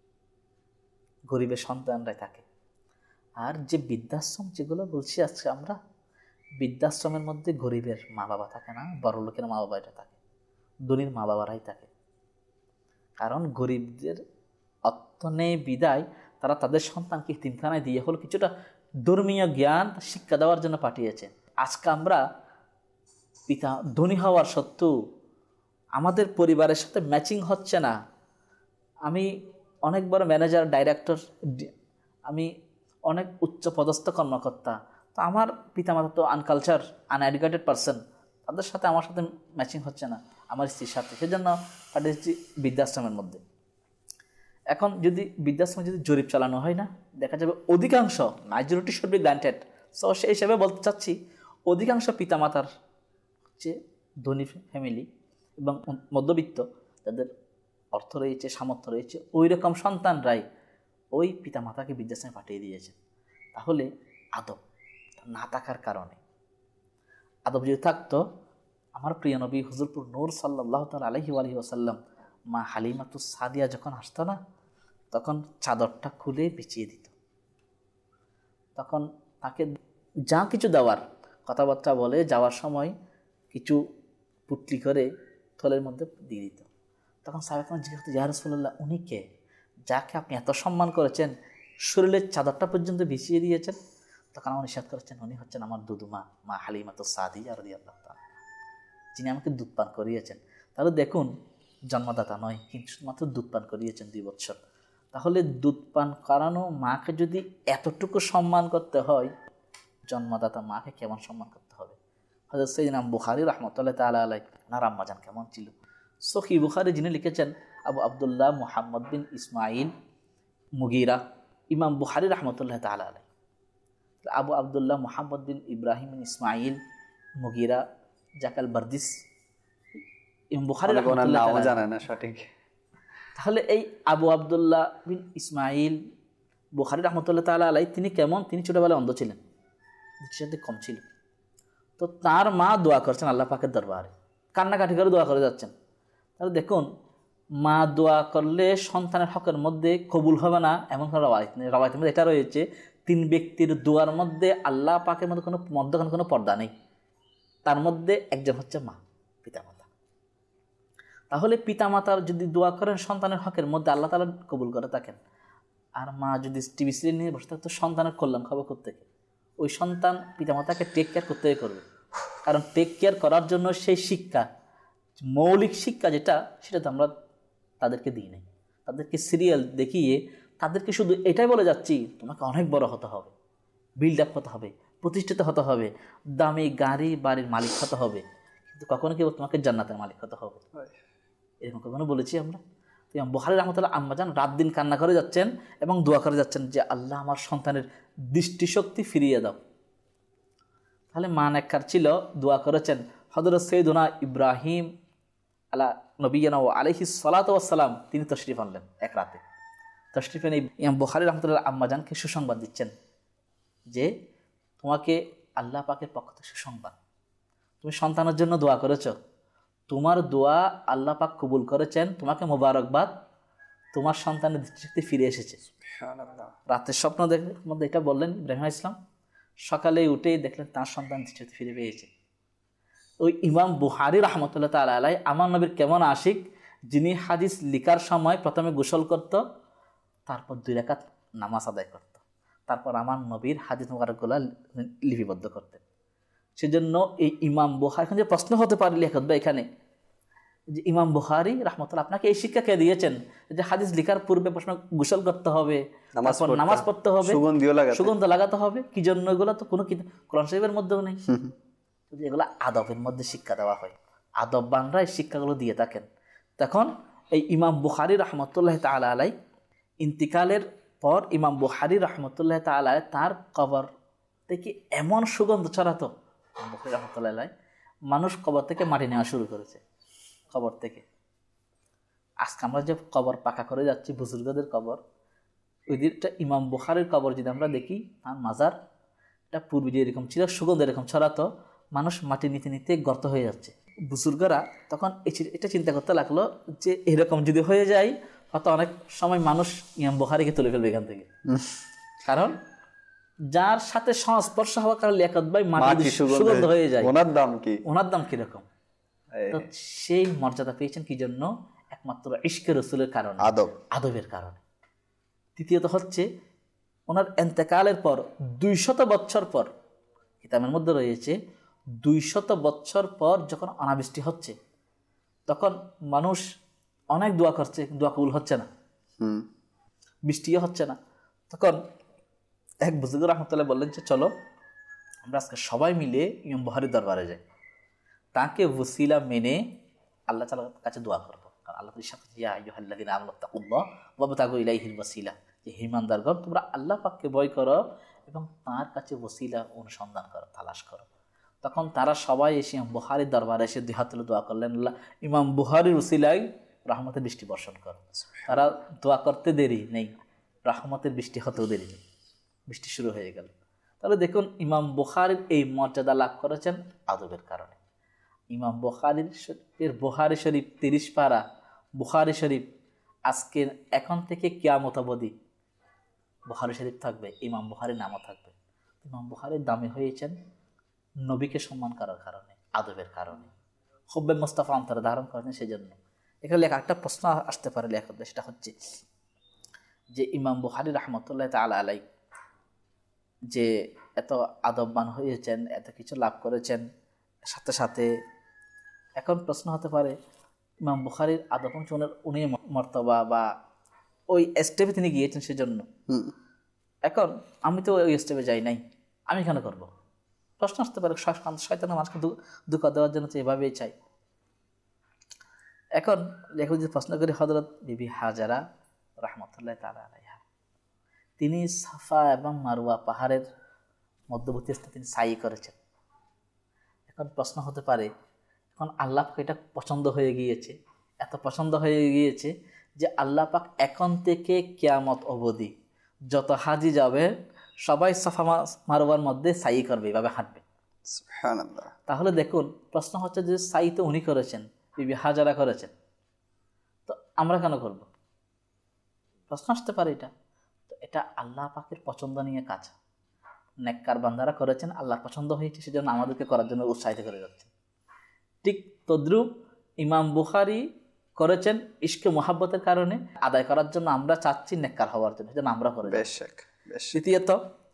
গরিবের সন্তানরাই থাকে। আর যে বৃদ্ধাশ্রম যেগুলো বলছি আজকে আমরা, বৃদ্ধাশ্রমের মধ্যে গরিবের মা বাবা থাকে না, বড় লোকের মা বাবা এটা থাকে, ধনীর মা বাবারাই থাকে। কারণ গরিবদের অর্থ নেই বিদায় তারা তাদের সন্তানকে এতিমখানায় দিয়ে হলো কিছুটা ধর্মীয় জ্ঞান শিক্ষা দেওয়ার জন্য পাঠিয়েছে। আজকে আমরা পিতা ধনী হওয়ার সত্ত্বেও আমাদের পরিবারের সাথে ম্যাচিং হচ্ছে না। আমি অনেক বড় ম্যানেজার, ডাইরেক্টর, আমি অনেক উচ্চ পদস্থ কর্মকর্তা, তো আমার পিতামাতা তো আনকালচার, আনএডুকেটেড পারসন, তাদের সাথে আমার সাথে ম্যাচিং হচ্ছে না আমার স্ত্রীর সাথে, সেজন্য পাঠিয়েছি বৃদ্ধাশ্রমের মধ্যে। এখন যদি বৃদ্ধাশ্রমে যদি জরিপ চালানো হয় না, দেখা যাবে অধিকাংশ, majority should be granted, so সেই হিসাবে বলতে চাচ্ছি অধিকাংশ পিতামাতার হচ্ছে ধনী ফ্যামিলি এবং মধ্যবিত্ত, যাদের অর্থ রয়েছে, সামর্থ্য রয়েছে, ওই রকম সন্তানরাই ওই পিতামাতাকে বৃদ্ধাশ্রমে পাঠিয়ে দিয়েছে। তাহলে আদব না থাকার কারণে, আদব যদি থাকতো, আমার প্রিয় নবী হুজুরপুর নূর সাল্লাল্লাহু তাআলা আলাইহি ওয়াসাল্লাম মা হালিমাতুস সাদিয়া যখন আসতো না, তখন চাদরটা খুলে বিছিয়ে দিত, তখন তাকে যা কিছু দেওয়ার কথাবার্তা বলে, যাওয়ার সময় কিছু পুটলি করে থলের মধ্যে দিয়ে দিত। তখন সাহাবায়ে জিজ্ঞেস করতো, ইয়া রাসূলুল্লাহ, উনি কে, যাকে আপনি এত সম্মান করেছেন, শরীরের চাদরটা পর্যন্ত বিছিয়ে দিয়েছেন? তখন আমার ইরশাদ করেছেন, উনি হচ্ছেন আমার দুধুমা, মা হালিমাতুস সাদিয়া রাদিয়াল্লাহু তাআলা, যিনি আমাকে দুধ পান করিয়েছেন। তাহলে দেখুন, জন্মদাতা নয়, কিন্তু শুধুমাত্র দুধ পান করিয়েছেন 2 বছর। তাহলে দুধ পান করানো মাকে যদি এতটুকু সম্মান করতে হয়, জন্মদাতা মাকে কেমন সম্মান করতে হবে? হযরত সাইয়্যিদনা বুখারী রাহমাতুল্লাহ তাআলা আলাইহি ওনার আম্মাজান কেমন ছিল? সহিহ বুখারী যিনি লিখেছেন, আবু আব্দুল্লাহ মুহাম্মদ বিন ইসমাইল মুগীরা, ইমাম বুখারী রাহমাতুল্লাহ তাআলা আলাইহি। আবু আব্দুল্লাহ মুহাম্মদ বিন ইব্রাহিম বিন ইসমাইল মুগীরা জাকাল বারদিস, ইমাম বুখারী রাহমাতুল্লাহ তাআলা জানা না সঠিক। তাহলে এই আবু আব্দুল্লাহ বিন ইসমাইল বুখারী রাহমাতুল্লাহ তাআলা আলাইহি তিনি কেমন? তিনি ছোটবেলায় অন্ধ ছিলেন, দৃষ্টিশক্তি কম ছিল। তো তার মা দোয়া করছেন আল্লাহ পাকের দরবারে, কান্নাকাটি করে দোয়া করে যাচ্ছেন। তাহলে দেখুন, মা দোয়া করলে সন্তানের হকের মধ্যে কবুল হবে না এমন কোনো রওয়ায়াত নেই। রওয়ায়াতের মধ্যে এটা রয়েছে, 3 ব্যক্তির দোয়ার মধ্যে আল্লাহ পাকের মধ্যে মধ্যখানে কোনো পর্দা নেই। তার মধ্যে একজন হচ্ছে মা, পিতামাতা। তাহলে পিতামাতার যদি দোয়া করেন সন্তানের হকের মধ্যে, আল্লাহ তাআলা কবুল করে থাকেন। আর মা যদি টিভি সিরিয়াল নিয়ে বসে থাকতো, সন্তানের কল্যাণ খবর করতে, ওই সন্তান পিতামাতাকে টেক কেয়ার করতে করবে। কারণ টেক কেয়ার করার জন্য সেই শিক্ষা, মৌলিক শিক্ষা যেটা, সেটা তো আমরা তাদেরকে দিই নাই। তাদেরকে সিরিয়াল দেখিয়ে তাদেরকে শুধু এটাই বলে যাচ্ছি, তোমাকে অনেক বড় হতে হবে, বিল্ড আপ হতে হবে, প্রতিষ্ঠিত হতে হবে, দামি গাড়ি বাড়ির মালিক হতে হবে, কিন্তু কখনো কেউ তোমাকে জান্নাতের মালিক হতে হবে, এরকম কখনো বলেছি আমরা? তো ইমাম বুখারী রাহমাতুল্লাহ আম্মাজান রাত দিন কান্না করে যাচ্ছেন এবং দোয়া করে যাচ্ছেন যে আল্লাহ আমার সন্তানের দৃষ্টিশক্তি ফিরিয়ে দাও। তাহলে মা নেককার ছিল, দোয়া করেছেন। হযরত সাইয়্যিদুনা ইব্রাহিম আলা নবিয়্যিনা ওয়া আলাইহিস সালাতু ওয়াস সালাম তিনি তশরিফ আনলেন এক রাতে। তশরিফ এনে ইমাম বুখারী রাহমাতুল্লাহ আম্মাজানকে সুসংবাদ দিচ্ছেন যে তোমাকে আল্লাহ পাকের পক্ষ থেকে সুসংবাদ, তুমি সন্তানের জন্য দোয়া করেছো, তোমার দোয়া আল্লাহ পাক কবুল করেছেন, তোমাকে মোবারকবাদ, তোমার সন্তানের দৃষ্টিশক্তি ফিরে এসেছে। রাতের স্বপ্ন মধ্যে এটা বললেন ইব্রাহিম আলাইহিস সালাম, সকালে উঠেই দেখলেন তার সন্তান দৃষ্টিশক্তি ফিরে পেয়েছে। ওই ইমাম বুখারী রাহমাতুল্লাহ তাআলা আলাইহি আমার নবীর কেমন আশিক, যিনি হাদিস লিখার সময় প্রথমে গোসল করত, তারপর 2 রাকাত নামাজ আদায় করত, তারপর আমার নবীর হাদিস মুবারকগুলো লিপিবদ্ধ করতেন। সেজন্য এই ইমাম বুখারী, এখন যে প্রশ্ন হতে পারে লেখক বা এখানে যে ইমাম বুখারী রাহমাতুল্লাহ আপনাকে এই শিক্ষা কে দিয়েছেন যে হাদিস লিখার পূর্বে প্রশ্ন গোসল করতে হবে, নামাজ পড়তে হবে, সুগন্ধ লাগাতে হবে? কি জন্য? এগুলো তো কোনো কোরআন শরীফের মধ্যেও নেই। এগুলো আদবের মধ্যে শিক্ষা দেওয়া হয়, আদববানরা এই শিক্ষাগুলো দিয়ে থাকেন। তখন এই ইমাম বুখারী রাহমাতুল্লাহ তাআলা আলাইহি ইন্তিকালের পর ইমাম বুখারী রাহমাতুল্লাহ তাআলা আলাইহি তার কবর থেকে এমন সুগন্ধ ছড়াতো, বুখারী রাহমাতুল্লাহ আলাইহি মানুষ কবর থেকে মাটি নেওয়া শুরু করেছে। কবর থেকে আজকে আমরা যে কবর পাকা করে যাচ্ছি, বুজুর্গদের কবর, ওই দিকটা ইমাম বুখারীর কবর যদি আমরা দেখি, তার মাজার এটা পূর্বে যে এরকম ছিল, সুগন্ধ এরকম ছড়াতো, মানুষ মাটি নিতে নিতে গর্ত হয়ে যাচ্ছে। বুজুর্গরা তখন এটা চিন্তা করতে লাগলো যে এরকম যদি হয়ে যায়, হয়তো অনেক সময় মানুষ ইমাম বুখারীকে তুলে ফেলবে এখান থেকে। কারণ যার সাথে সংস্পর্শ হওয়ার কারণে লিয়াকত ভাই মাটি সুগন্ধ হয়ে যায়, ওনার দাম কিরকম? তো সেই মর্যাদা পেয়েছেন কি জন্য? একমাত্র ইশকে রাসূলের কারণে, আদবের কারণে। তৃতীয়ত হচ্ছে ওনার ইন্তেকালের পর 200 বছর পর, কিতাবের মধ্যে রয়েছে 200 বছর পর যখন অনাবৃষ্টি হচ্ছে, তখন মানুষ অনেক দোয়া করছে, দোয়া কবুল হচ্ছে না, বৃষ্টিও হচ্ছে না। তখন এক বুজুর্গ রাহমাতুল্লাহ বললেন যে চলো আমরা আজকে সবাই মিলে ইমাম বুখারীর দরবারে যাই, তাকে ওসিলা মেনে আল্লাহ তাআলার কাছে দোয়া করবো। কারণ আল্লাহ ইয়া আইয়ুহাল্লাযীনা আমানু তাকুল্লাহ ওয়াবতাগু ইলাইহিল ওয়াসিলা, যে হে ঈমানদারগণ তোমরা আল্লাহ পাককে ভয় করো এবং তার কাছে ওসিলা অনুসন্ধান করো, তালাশ করো। তখন তারা সবাই এসে ইমাম বুখারীর দরবারে এসে 2 হাত তুলে দোয়া করলেন, আল্লাহ ইমাম বুখারীর ওসিলায় রহমতের বৃষ্টি বর্ষণ করো। তারা দোয়া করতে দেরি নেই, রহমতের বৃষ্টি হতেও দেরি নেই, বৃষ্টি শুরু হয়ে গেল। তাহলে দেখুন ইমাম বুখারীর এই মর্যাদা লাভ করেছেন আদবের কারণে। ইমাম বুখারী শরীফ 30 পারা বুখারী শরীফ আজকে এখন থেকে কিয়ামত অবধি বুখারী শরীফ থাকবে, ইমাম বুখারীর নামও থাকবে। ইমাম বুখারী দামি হয়েছেন নবীকে সম্মান করার কারণে, আদবের কারণে, হুব্বে মুস্তাফা অন্তরে ধারণ করেন সেজন্য। এখানে লেখা একটা প্রশ্ন আসতে পারে লেখক, সেটা হচ্ছে যে ইমাম বুখারী রাহমাতুল্লাহ তাআলা আলাইহি যে এত আদববান হয়েছেন, এত কিছু লাভ করেছেন, সাথে সাথে এখন প্রশ্ন হতে পারে ইমাম বুখারীর আদব উনি মর্তবা বা ওই স্টেপে তিনি গিয়েছেন সেজন্য। এখন আমি তো ওই স্টেপে যাই নাই, আমি কেন করব? প্রশ্ন আসতে পারে। শয়তান মানুষকে ধোঁকা দেওয়ার জন্য তো এভাবেই চাই। এখন লেখক যে প্রশ্ন করি হযরত বিবি হাজারা রাহমাতুল্লাহ তাআলা আলাইহা, তিনি সাফা এবং মারওয়া পাহাড়ের মধ্যবর্তী স্থানে তিনি সাই করেছেন। এখন প্রশ্ন হতে পারে, এখন আল্লাহ পাক এটা পছন্দ হয়ে গিয়েছে, এত পছন্দ হয়ে গিয়েছে যে আল্লাহ পাক এখন থেকে কিয়ামত অবধি যত হাজি যাবে সবাই সাফা মারওয়ার মধ্যে সাই করবে, এভাবে হাঁটবে। সুবহানাল্লাহ। তাহলে দেখুন প্রশ্ন হচ্ছে যে সাই তো উনি করেছেন, বিবি হাজারা করেছেন, তো আমরা কেন করব? প্রশ্ন আসতে পারে এটা। তো এটা আল্লাহ পাকের পছন্দনীয় কাজ, নেককার বান্দারা করেছেন, আল্লাহ পছন্দ হয়েছে, সেজন্য আমাদেরকে করার জন্য উৎসাহিত করে যাচ্ছেন। ঠিক তদ্রুপ ইমাম বুখারী করেছেন ইশকে মোহাব্বতের কারণে, আদায় করার জন্য আমরা চাচ্ছি নেককার হওয়ার জন্য, সেজন্য আমরা করে যাচ্ছি। তৃতীয়ত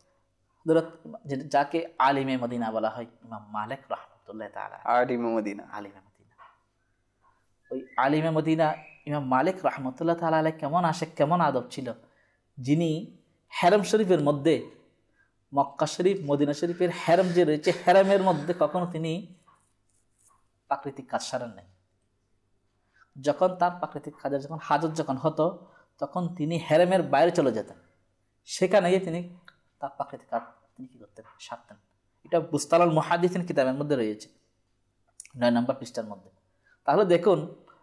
যাকে আলিমে মদিনা বলা হয়, ইমাম মালিক রাহমাতুল্লাহ তাআলা আলিমে মদিনা। ওই আলিমে মদিনা ইমাম মালিক রাহমাতুল্লাহ তাআলা আলাইহি কেমন আশেক, কেমন আদব ছিল, যিনি হেরম শরীফের মধ্যে, মক্কা শরীফ মদিনা শরীফের হেরম যে রয়েছে, হেরমের মধ্যে কখনো তিনি প্রাকৃতিক কাজ সারেন নাই। যখন তার প্রাকৃতিক কাজের যখন হাজত যখন হতো, তখন তিনি হেরেমের বাইরে চলে যেতেন, সেখানে গিয়ে তিনি তার প্রাকৃতিক কাজ তিনি কী করতেন, সারতেন। এটা বুস্তালাল মুহাদ্দিসিন কিতাবের মধ্যে রয়েছে 9 নম্বর পৃষ্ঠার মধ্যে। তাহলে দেখুন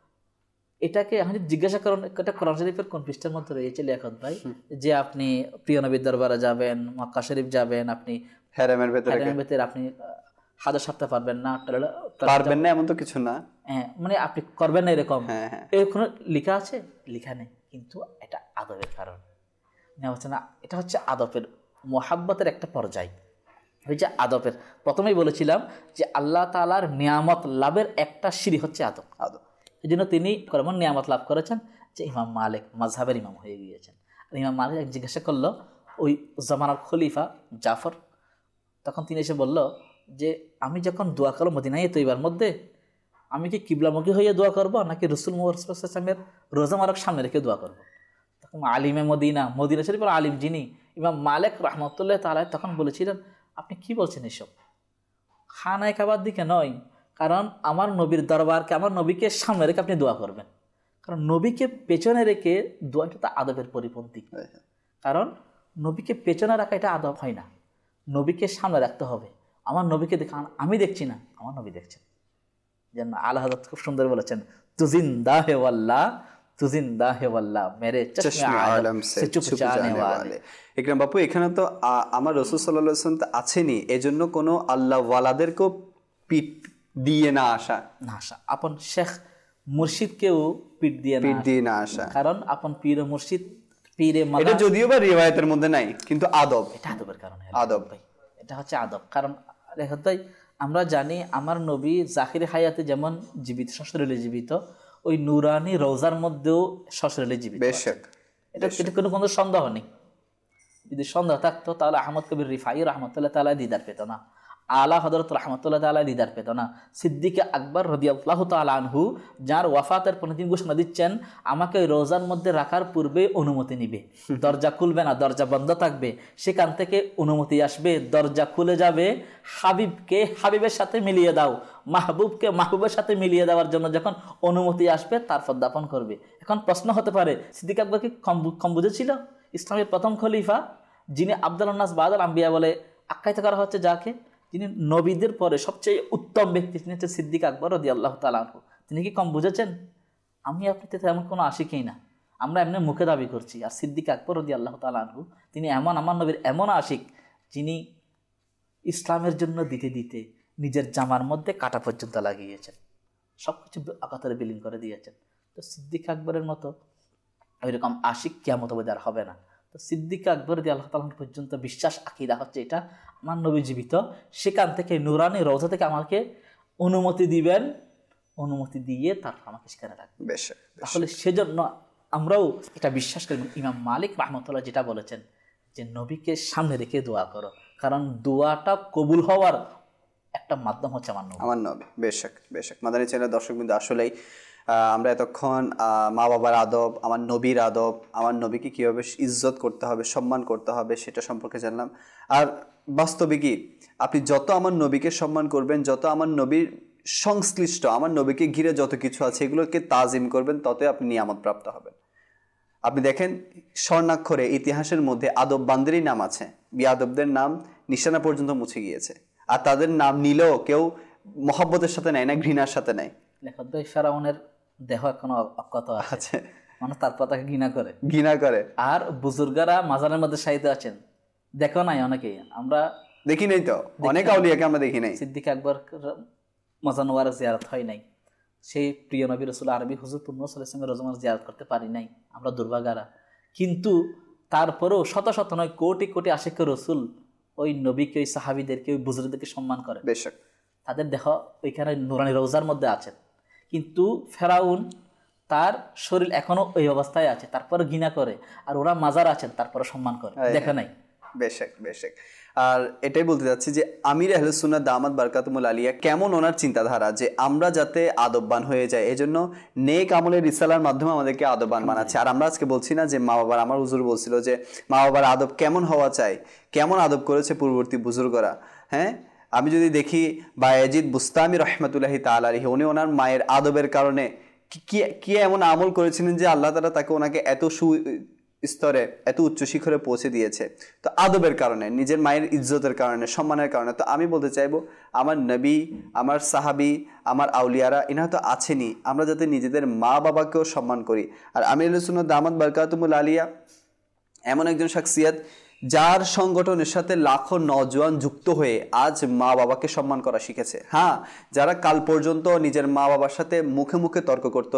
এটাকে এখন জিজ্ঞাসা করুন, এটা কোরআন শরীফের কোন পৃষ্ঠার মধ্যে রয়েছে লেখক ভাই, যে আপনি প্রিয় নবীর দরবারে যাবেন, মক্কা শরীফ যাবেন, আপনি হেরেমের ভেতরে আপনি হাজার সারতে পারবেন না, পারবেন না এমন তো কিছু না, হ্যাঁ মানে আপনি করবেন না এরকম এরকম লেখা আছে? লেখা নেই, কিন্তু এটা আদবের কারণ নেওয়া হচ্ছে না। এটা হচ্ছে আদবের মোহাব্বতের একটা পর্যায়। ওই যে আদবের প্রথমেই বলেছিলাম যে আল্লাহ তাআলার নিয়ামত লাভের একটা সিঁড়ি হচ্ছে আদব। এই জন্য তিনি কেমন নিয়ামত লাভ করেছেন যে ইমাম মালিক মাযহাবের ইমাম হয়ে গিয়েছেন। আর ইমাম মালিক জিজ্ঞাসা করলো ওই জামানার খলিফা জাফর, তখন তিনি এসে বলল যে আমি যখন দোয়া করবো মদিনায়ে তৈবার মধ্যে, আমি কি কিবলামুখী হয়ে দোয়া করবো নাকি রাসূল মুহাম্মদ সাল্লাল্লাহু আলাইহি ওয়াসাল্লামের রোজা মুবারক সামনে রেখে দোয়া করবো? তখন আলিমে মদিনা, মদিনা শরীফের আলিম যিনি ইমাম মালিক রাহমাতুল্লাহ তাআলা, তখন বলেছিলেন আপনি কি বলছেন এসব? খানায় কাবার দিকে নয়, কারণ আমার নবীর দরবারকে, আমার নবীকে সামনে রেখে আপনি দোয়া করবেন। কারণ নবীকে পেছনে রেখে দোয়াটা তো আদবের পরিপন্থী। কারণ নবীকে পেছনে রাখা এটা আদব হয় না, নবীকে সামনে রাখতে হবে। আমার নবীকে দেখান, আমি দেখছি না, আমার নবী দেখছেন। যেন আলা হযরত খুব সুন্দর বলেছেন, তু জিন্দা হে ওয়াল্লাহ, তু জিন্দা হে ওয়াল্লাহ মেরে চশমে আলম সে চুপ জানে ওয়ালে। ইকরাম বাপু, এখানে তো আমার রাসূল সাল্লাল্লাহু আলাইহি ওয়াসাল্লাম তো আছেনই, এজন্য কোনো আল্লাহ ওয়ালাদেরকেও পিঠ দিয়ে না আসা, আপন শেখ মুর্শিদকেও পিঠ দিয়ে না আসা। কারণ আপন পীর ও মুর্শিদ, পীরে মালা, এটা যদিও বা রিওয়ায়াতের মধ্যে নাই, কিন্তু আদব, এটা আদবের কারণে। আদব ভাই, এটা হচ্ছে আদব। কারণ রেখত ভাই আমরা জানি আমার নবী জাহির হায়াতে যেমন জীবিত, সশরীরে জীবিত, ওই নুরানি রওজার মধ্যেও সশরীরে জীবিত। এটা কোনো সন্দেহ নেই। যদি সন্দেহ থাকতো তাহলে আহমদ কবির রিফাই রাহমাতুল্লাহ তাআলা দিদার পেত না, আলা হযরত রাহমাতুল্লাহ তাআলা দিদার পেত না। সিদ্দিক আকবর রাদিয়াল্লাহু তাআলা আনহু যার ওয়াফাতের পরে তিনি ঘোষণা দিচ্ছেন আমাকে ওই রোজার মধ্যে রাখার পূর্বে অনুমতি নিবে, দরজা খুলবে না, দরজা বন্ধ থাকবে, সেখান থেকে অনুমতি আসবে, দরজা খুলে যাবে, হাবিবকে হাবিবের সাথে মিলিয়ে দাও, মাহবুবকে মাহবুবের সাথে মিলিয়ে দেওয়ার জন্য যখন অনুমতি আসবে তারপর দাফন করবে। এখন প্রশ্ন হতে পারে সিদ্দিক আকবর কি কম বুঝেছিল? ইসলামের প্রথম খলিফা, যিনি আফদালুন নাস বাদাল আম্বিয়া বলে আখ্যায়িত করা হচ্ছে, যাকে যিনি নবীদের পরে সবচেয়ে উত্তম ব্যক্তি, তিনি হচ্ছে সিদ্দিক আকবর রাদিয়াল্লাহু তাআলা আনহু। তিনি কি কম বুঝেছেন? আমি আপনি তো এমন কোনো আশিকই না, আমরা এমনি মুখে দাবি করছি। আর সিদ্দিক আকবর রাদিয়াল্লাহু তাআলা আনহু তিনি এমন আমার নবীর এমন আশিক, যিনি ইসলামের জন্য দিতে দিতে নিজের জামার মধ্যে কাটা পর্যন্ত লাগিয়েছেন, সব কিছু আকাতরে বিলীন করে দিয়েছেন। তো সিদ্দিক আকবরের মতো ওইরকম আশিক কিয়ামত অবধি আর হবে না। তো সিদ্দিক আকবর দিয়ে আল্লাহ তাআলা পর্যন্ত বিশ্বাস আকীদা হচ্ছে এটা আমার নবী জীবিত, সেখান থেকে নুরানি রওজা থেকে আমাকে অনুমতি দিবেন, অনুমতি দিয়ে তারপর আমাকে সেখানে রাখবেন। তাহলে সেজন্য আমরাও এটা বিশ্বাস করি। ইমাম মালিক রাহমাতুল্লাহ যেটা বলেছেন যে নবীকে সামনে রেখে দোয়া করো, কারণ দোয়াটা কবুল হওয়ার একটা মাধ্যম হচ্ছে আমার নবী। বেশক মাদানী চ্যানেলের দর্শকবৃন্দ, আসলেই আমরা এতক্ষণ মা বাবার আদব, আমার নবীর আদব, আমার নবীকে কীভাবে ইজ্জত করতে হবে, সম্মান করতে হবে সেটা সম্পর্কে জানলাম। আর বাস্তবে কি আপনি যত আমার নবীকে সম্মান করবেন, যত আমার নবীর সংশ্লিষ্ট আমার নবীকে ঘিরে যত কিছু আছে এগুলোকে তাজিম করবেন, ততই আপনি নিয়ামত প্রাপ্ত হবেন। আপনি দেখেন স্বর্ণাক্ষরে ইতিহাসের মধ্যে আদববানদেরই নাম আছে, বিয়াদবদের নাম নিশানা পর্যন্ত মুছে গিয়েছে। আর তাদের নাম নিলেও কেউ মহব্বতের সাথে নেয় না, ঘৃণার সাথে নেয়। ফেরাউনের দেহ এখনো অক্ষত আছে, মানে তারপর তাকে ঘৃণা করে। আর বুজুর্গরা মাজারের মধ্যে শায়িত আছেন, দেখো নাই অনেকেই, আমরা দেখি নাই, তো অনেক আউলিয়াকে আমরা দেখি নাই। সিদ্দিক আকবর মাজানুয়ার জিয়ারত হয় নাই, সেই প্রিয় নবী রাসূল আরবি হুজুর পূর্ণ সাল্লাল্লাহু আলাইহি ওয়াসাল্লামের রোজামার জিয়ারত করতে পারি নাই, আমরা দুর্ভাগারা। কিন্তু তারপরেও শত শত নয় কোটি কোটি আশিকের রসুল ওই নবীকে, ওই সাহাবিদেরকে, ওই বুজুর্গদেরকে সম্মান করে। বেশক তাদের দেহ ওইখানে নুরানি রওজার মধ্যে আছেন। কিন্তু ফেরাউন তার শরীর এখনো ওই অবস্থায় আছে, তারপরে ঘৃণা করে। আর ওরা মাজার আছেন, তারপরে সম্মান করে, দেখে নাই। বেশক। আর এটাই বলতে যাচ্ছি যে আমির আহলে সুন্নাত দামাত বারকাতুমুল আলিয়া কেমন ওনার চিন্তাধারা, যে আমরা যাতে আদববান হয়ে যাই, এজন্য নেক আমলের রিসালার মাধ্যমে আমাদেরকে আদববান বানাচ্ছে। আর আমরা আজকে বলছি না যে মা বাবার, আমার হুজুর বলছিল যে মা বাবার আদব কেমন হওয়া চাই, কেমন আদব করেছে পূর্ববর্তী বুজুর্গরা। হ্যাঁ, আমি যদি দেখি বায়েজিদ বুস্তামি রহমতুল্লাহি তাআলা আলাইহি, উনি ওনার মায়ের আদবের কারণে কি এমন আমল করেছিলেন যে আল্লাহ তাআলা তাকে ওনাকে এত স্তরে, এত উচ্চ শিখরে পৌঁছে দিয়েছে। তো আদবের কারণে, নিজের মায়ের ইজ্জতের কারণে, সম্মানের কারণে। তো আমি বলতে চাইবো আমার নবী, আমার সাহাবি, আমার আউলিয়ারা ইনারা তো আছেনই, আমরা যাতে নিজেদের মা বাবাকেও সম্মান করি। আর আমির আহলে সুন্নাত দামাত বারকাতুমুল আলিয়া এমন একজন শাখসিয়াত যার সংগঠনের সাথে লাখো নওজোয়ান যুক্ত হয়ে আজ মা বাবাকে সম্মান করা শিখেছে। হ্যাঁ, যারা কাল পর্যন্ত নিজের মা বাবার সাথে মুখে মুখে তর্ক করতো,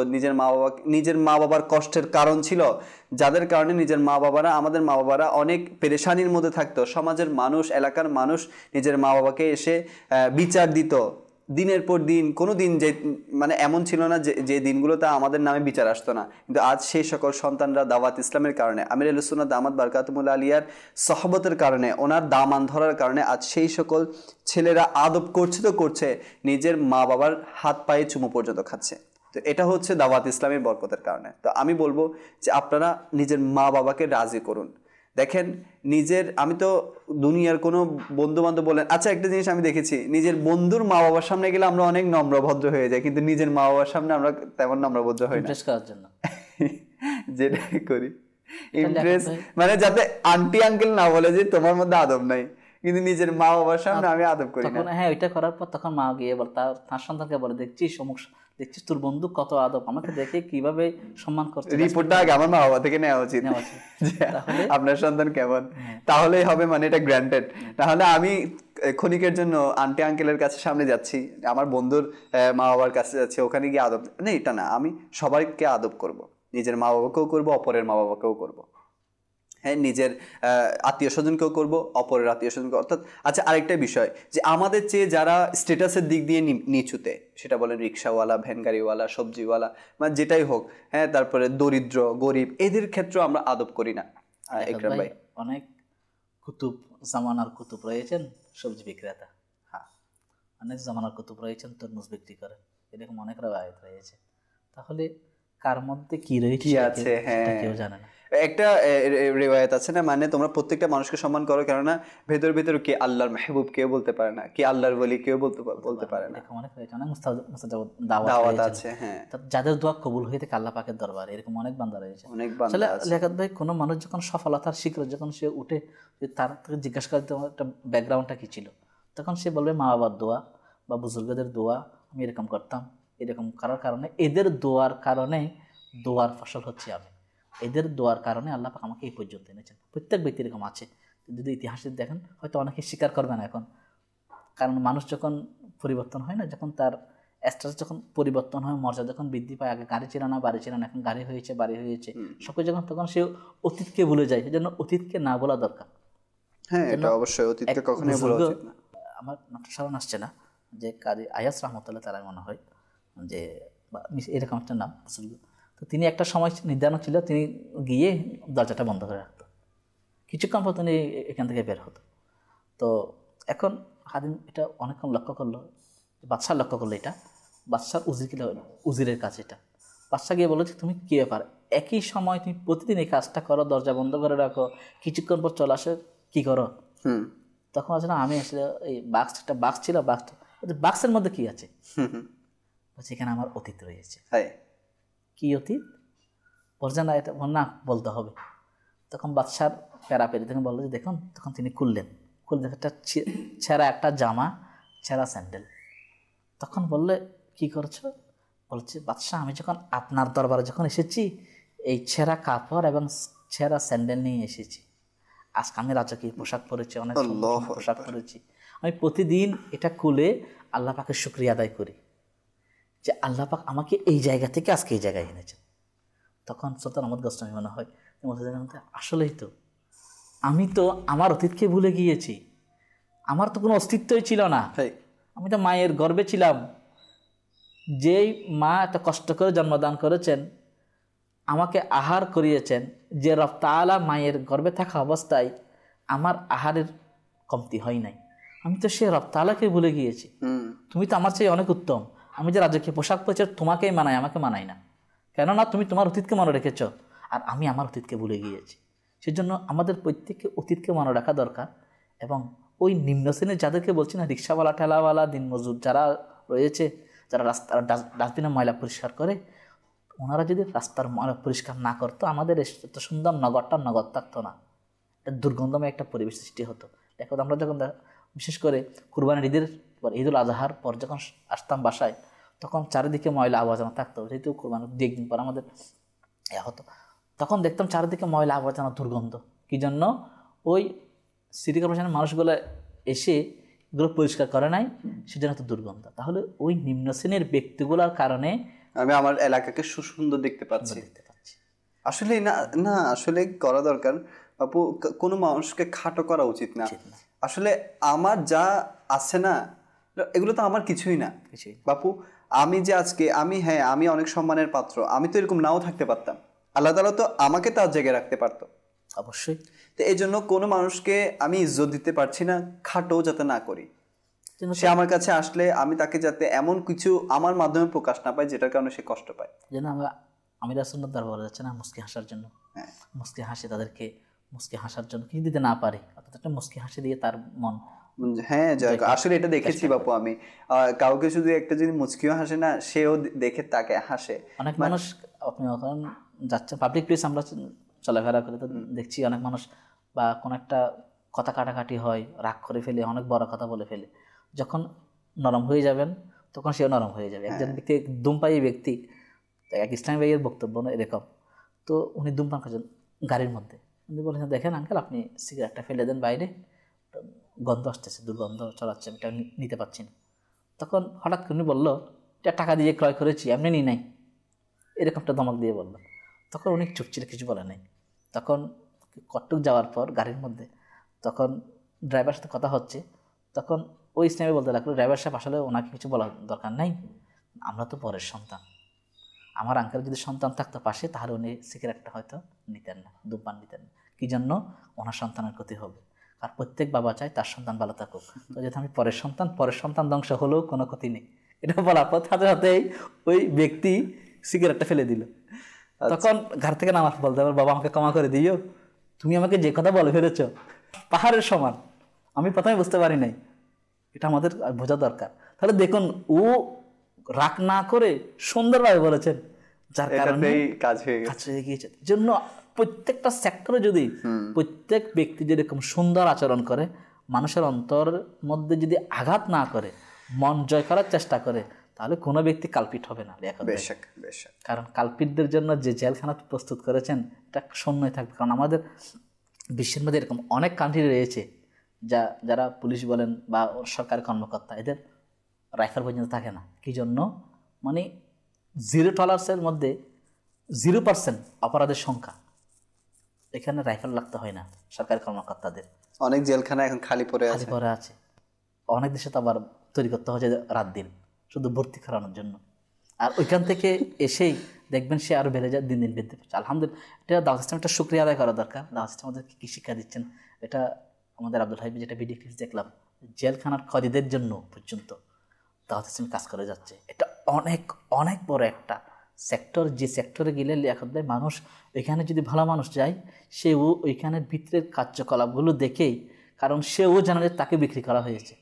নিজের মা বাবার কষ্টের কারণ ছিল, যাদের কারণে নিজের মা বাবারা, আমাদের মা বাবারা অনেক পেরেশানির মধ্যে থাকতো। সমাজের মানুষ, এলাকার মানুষ নিজের মা বাবাকে এসে বিচার দিত দিনের পর দিন। কোনো দিন যে মানে এমন ছিল না যে দিনগুলোতে আমাদের নামে বিচার আসতো না। কিন্তু আজ সেই সকল সন্তানরা দাওয়াত ইসলামের কারণে, আমির আহলে সুন্নাত দামাত বারকাতুমুল আলিয়ার সহবতের কারণে, ওনার দামান ধরার কারণে আজ সেই সকল ছেলেরা আদব করছে তো করছে, নিজের মা বাবার হাত পায়ে চুমু পর্যন্ত খাচ্ছে। তো এটা হচ্ছে দাওয়াত ইসলামের বরকতের কারণে। তো আমি বলবো যে আপনারা নিজের মা বাবাকে রাজি করুন। দেখেন আমি তো দুনিয়ার কোনো বন্ধু বান্ধব বলেন, আচ্ছা একটা জিনিস আমি দেখেছি, নিজের বন্ধুর মা বাবার সামনে গেলে আমরা অনেক নম্র ভদ্র হয়ে যাই, কিন্তু নিজের মা বাবার সামনে আমরা তেমন নম্র ভদ্র হই না। যেটা করি ইন্টারেস্ট, মানে যাতে আন্টি আঙ্কেল না বলে যে তোমার মধ্যে আদব নাই, কিন্তু নিজের মা বাবার সামনে আমি আদব করি না। হ্যাঁ, ওইটা করার পর তখন মা গিয়ে বল, তার সন্তানকে বলে, দেখছিস তোর বন্ধু কত আদব, আমাকে দেখে কিভাবে সম্মান করছে। রিপোর্টটা আগে আমার মা বাবা থেকে নেওয়া উচিত, আপনার সন্তান কেমন, তাহলেই হবে, মানে এটা গ্র্যান্টেড। তাহলে আমি ক্ষণিকের জন্য আন্টি আঙ্কেলের কাছে সামনে যাচ্ছি, আমার বন্ধুর মা বাবার কাছে যাচ্ছি, ওখানে গিয়ে আদব না, এটা না, আমি সবাইকে আদব করব, নিজের মা বাবাকেও করবো, অপরের মা বাবাকেও করবো। হ্যাঁ, নিজের আত্মীয় স্বজনকেও করবো, অপরের আত্মীয় স্বজনকে। অর্থাৎ আচ্ছা, আরেকটা বিষয় যে আমাদের চেয়ে যারা স্ট্যাটাসের দিক দিয়ে নিচুতে, সেটা বলেন রিক্সাওয়ালা, ভ্যান গাড়িওয়ালা, সবজিওয়ালা, মানে যেটাই হোক, হ্যাঁ, তারপরে দরিদ্র, গরিব, এদের ক্ষেত্রে আমরা আদব করি না। একরাম ভাই, অনেক জামানার কুতুব রয়েছেন সবজি বিক্রেতা, হ্যাঁ, অনেক জামানার কুতুব রয়েছেন তরমুজ বিক্রি করেন, এরকম অনেক রাওয়ায়াত রয়েছে। তাহলে কার মধ্যে কি রয়েছে কেউ জানে না। একটা রিওয়ায়াত আছে না, মানে তোমরা প্রত্যেকটা মানুষকে সম্মান করো, কেননা ভেতর ভেতর কে আল্লাহর মেহবুব কেউ বলতে পারে না, কে আল্লাহর ওলি কেউ বলতে পারে না। দাওয়াত আছে, হ্যাঁ, যাদের দোয়া কবুল হয়ে থাকে আল্লাহ পাকের দরবারে, এরকম অনেক বান্দা রয়েছে। লিয়াকত ভাই, কোনো মানুষ যখন সফলতার শিখর যখন সে উঠে, তার থেকে জিজ্ঞাসা করে তোমার একটা ব্যাকগ্রাউন্ডটা কি ছিল, তখন সে বলবে মা বাবার দোয়া বা বুজুর্গদের দোয়া, আমি এরকম করতাম, এরকম করার কারণে, এদের দোয়ার কারণে দোয়ার ফসল হচ্ছে আমি, এদের দোয়ার কারণে আল্লাহ পাক আমাকে এই পর্যন্ত এনেছেন। প্রত্যেক ব্যক্তি এরকম আছে, যদি ইতিহাসে দেখেন হয়তো অনেকে স্বীকার করবে না এখন, কারণ মানুষ যখন পরিবর্তন হয় না, যখন তার স্ট্যাটাস যখন পরিবর্তন হয়, মর্যাদা যখন বৃদ্ধি পায়, আগে গাড়ি ছিল না, বাড়ি ছিল না, এখন গাড়ি হয়েছে, বাড়ি হয়েছে, সবকিছু যখন, তখন সে অতীতকে ভুলে যায়। সেজন্য অতীতকে না বলা দরকার। হ্যাঁ, এটা অবশ্যই, অতীতকে কখনোই ভোলা উচিত না। আমার নামটা স্মরণ আসছে না, যে কাজী আয়াস রহমতুল্লাহ তাআলা মনে হয় যে এরকম একটা নাম। তো তিনি একটা সময় নির্ধারণ ছিল, তিনি গিয়ে দরজাটা বন্ধ করে রাখতো, কিছুক্ষণ পর তিনি এখান থেকে বের হতো। তো এখন খাদিম এটা অনেকক্ষণ লক্ষ্য করলো, বাদশাহ লক্ষ্য করলো, এটা বাদশার উজিরের কাজ। এটা বাদশাহ গিয়ে বলো যে তুমি কী ব্যাপার, একই সময় তুমি প্রতিদিন এই কাজটা করো, দরজা বন্ধ করে রাখো, কিছুক্ষণ পর চলে আসে, কী করো? তখন বলছে না, আমি আসলে এই একটা বাক্স ছিল, বাক্সের মধ্যে কি আছে? বলছে এখানে আমার অতীত রয়েছে। কি অতীত? বলছে না, এটা না বলতে হবে। তখন বাদশার প্যারাপেরি তখন বললো যে দেখুন, তখন তিনি খুললেন একটা ছেঁড়া একটা জামা, ছেঁড়া স্যান্ডেল। তখন বললে কি করছো? বলছে বাদশাহ, আমি যখন আপনার দরবারে যখন এসেছি, এই ছেঁড়া কাপড় এবং ছেঁড়া স্যান্ডেল নিয়ে এসেছি। আজকে আমি রাজকীয় পোশাক পরেছি, অনেক পোশাক পরেছি। আমি প্রতিদিন এটা খুলে আল্লাহ পাকের শুকরিয়া আদায় করি যে আল্লাহ পাক আমাকে এই জায়গা থেকে আজকে এই জায়গায় এনেছেন। তখন সুলতান আহমদ গজনভী মনে হয় আসলেই তো, আমি তো আমার অতীতকে ভুলে গিয়েছি, আমার তো কোনো অস্তিত্বই ছিল না, আমি তো মায়ের গর্ভে ছিলাম। যেই মা এত কষ্ট করে জন্মদান করেছেন, আমাকে আহার করিয়েছেন, যে রব তাআলা মায়ের গর্ভে থাকা অবস্থায় আমার আহারের কমতি হয় নাই, আমি তো সে রব তাআলাকে ভুলে গিয়েছি। তুমি তো আমার চেয়ে অনেক উত্তম, আমি যে রাজকীয় পোশাক পরেছি তোমাকেই মানাই, আমাকে মানাই না, কেননা তুমি তোমার অতীতকে মনে রেখেছ আর আমি আমার অতীতকে ভুলে গিয়েছি। সেজন্য আমাদের প্রত্যেককে অতীতকে মনে রাখা দরকার। এবং ওই নিম্ন শ্রেণীর যাদেরকে বলছি না, রিক্সাওয়ালা, ঠেলাওয়ালা, দিনমজুর যারা রয়েছে, যারা রাস্তার ডাস্টবিনে ময়লা পরিষ্কার করে, ওনারা যদি রাস্তার ময়লা পরিষ্কার না করতো, আমাদের এত সুন্দর নগরটা নগর থাকতো না, এটা দুর্গন্ধময় একটা পরিবেশ সৃষ্টি হতো। দেখো আমরা যখন বিশেষ করে কুরবানির ঈদের পর, ঈদুল আজহার পর যখন আসতাম বাসায়, তখন চারিদিকে ময়লা আবর্জনা থাকতো। যেহেতু কুরবানির 2 দিন পর আমাদের হতো, তখন দেখতাম চারিদিকে ময়লা আবর্জনা, দুর্গন্ধ। কি জন্য? ওই সিটি কর্পোরেশনের মানুষগুলো এসে এগুলো পরিষ্কার করে নাই, সেজন্য তো দুর্গন্ধ। তাহলে ওই নিম্ন শ্রেণীর ব্যক্তিগুলোর কারণে আমি আমার এলাকাকে সুন্দর দেখতে পাচ্ছি। আসলে না আসলে করা দরকার বাপু, কোনো মানুষকে খাটো করা উচিত না। আসলে আমার যা আছে না, এগুলো তো আমার কিছুই না বাপু। আমি যে আজকে আমি অনেক সম্মানের পাত্র, আমি তো এরকম নাও থাকতে পারতাম, আল্লাহ তাআলা তো আমাকে তার জায়গায় রাখতে পারতো অবশ্যই। তো এই জন্য কোনো মানুষকে আমি ইজ্জত দিতে পারছি না, খাটো যাতে না করি। সে আমার কাছে আসলে আমি তাকে যাতে এমন কিছু আমার মাধ্যমে প্রকাশ না পায় যেটার কারণে সে কষ্ট পায়। যেন আমি রাসূলুল্লাহ দরবারে যাচ্ছে না মুস্কি হাসার জন্য, মুস্কি হাসি, তাদেরকে মুস্কি হাসার জন্য কিছু দিতে না পারে, অর্থাৎ একটা মুস্কি হাসি দিয়ে তার মন, আসলে এটা দেখেছি বাপু। আমি কাউকে শুধু একটা যদি মুচকিও হাসে না, সেও দেখে তাকে হাসে। অনেক মানুষ, আপনি যখন যাচ্ছেন পাবলিক প্লেস, আমরা চলাফেরা করে তো দেখছি অনেক মানুষ, বা কোনো একটা কথা কাটাকাটি হয়, রাগ করে ফেলে, অনেক বড় কথা বলে ফেলে, যখন নরম হয়ে যাবেন তখন সেও নরম হয়ে যাবে। একজন ব্যক্তি, ধূমপায়ী ব্যক্তি, এক ইসলামী ভাইয়ের বক্তব্য না এরকম, তো উনি ধূমপান করছেন গাড়ির মধ্যে, উনি বলেছেন দেখেন আঙ্কেল, আপনি সিগারেটটা ফেলে দেন বাইরে, গন্ধ আসতেছে, দুর্গন্ধ ছড়াচ্ছে, এটা নিতে পারছি না। তখন হঠাৎ করে উনি বললো, এটা টাকা দিয়ে ক্রয় করেছি, এমনি নিই নাই, এরকমটা ধমক দিয়ে বললো। তখন উনি চুপ ছিল, কিছু বলে নাই। তখন কটক যাওয়ার পর গাড়ির মধ্যে, তখন ড্রাইভার সাথে কথা হচ্ছে, তখন ওই ইসলামে বলতে লাগলো, ড্রাইভার সাহেব আসলে ওনাকে কিছু বলার দরকার নাই, আমরা তো পরের সন্তান, আমার আঙ্কেল যদি সন্তান থাকতো পাশে, তাহলে উনি সিগারেটটা হয়তো নিতেন না, ধূমপান নিতেন না। কী জন্য? ওনার সন্তানের ক্ষতি হবে। আর প্রত্যেক বাবা চায় তার সন্তান ভালো থাকুক, তো যেহেতু আমি পরের সন্তান ধ্বংস হলেও কোনো ক্ষতি নেই, এটা বলার পর সাথে সাথেই ওই ব্যক্তি সিগারেটটা ফেলে দিল। তখন ঘর থেকে নামাজ বলতে হবে, বাবা আমাকে ক্ষমা করে দিও, তুমি আমাকে যে কথা বলে ফেলেছ পাহাড়ের সমান, আমি প্রথমে বুঝতে পারি নাই, এটা আমাদের বোঝা দরকার। তাহলে দেখুন, ও রাগ না করে সুন্দরভাবে বলেছেন, যার কারণে কাজ হয়ে গিয়েছে। জন্য প্রত্যেকটা সেক্টরে যদি প্রত্যেক ব্যক্তি যেরকম সুন্দর আচরণ করে, মানুষের অন্তরের মধ্যে যদি আঘাত না করে, মন জয় করার চেষ্টা করে, তাহলে কোনো ব্যক্তি কালপিট হবে না। কারণ কালপিটদের জন্য যে জেলখানা প্রস্তুত করেছেন, এটা শূন্যই থাকবে। কারণ আমাদের বিশ্বের মধ্যে এরকম অনেক কান্ট্রি রয়েছে যারা পুলিশ বলেন বা সরকারি কর্মকর্তা, এদের রাইফেল পর্যন্ত থাকে না। কি জন্য? মানে 0 টলারেন্সের মধ্যে 0% অপরাধের সংখ্যা। এখানে রাইফেল লাগতে হয় না সরকারি কর্মকর্তাদের। অনেক জেলখানা এখন খালি পড়ে আছে। অনেক দেশে তো আবার তৈরি করতে হচ্ছে রাত দিন শুধু ভর্তি করানোর জন্য। আর ওইখান থেকে এসেই দেখবেন সে আরও বেড়ে যায়, দিন দিন বেড়ে পারছে। আলহামদুলিল্লাহ, এটা দাওয়াত ইসলাম একটা শুকরিয়া আদায় করা দরকার। দাওয়াত ইসলাম আমাদের কী শিক্ষা দিচ্ছেন, এটা আমাদের আব্দুল হাবিব যেটা ভিডিও ক্লিপ দেখলাম, জেলখানার কয়েদিদের জন্য পর্যন্ত দাওয়াত ইসলাম কাজ করে যাচ্ছে। এটা অনেক অনেক বড় একটা সেক্টর, যে সেক্টরে গেলে লিয়াকত ভাই মানুষ ওইখানে যদি ভালো মানুষ যায়, সেও ওইখানে ভিতরের কার্যকলাপগুলো দেখেই, কারণ সেও জানে যে তাকে বিক্রি করা হয়েছে,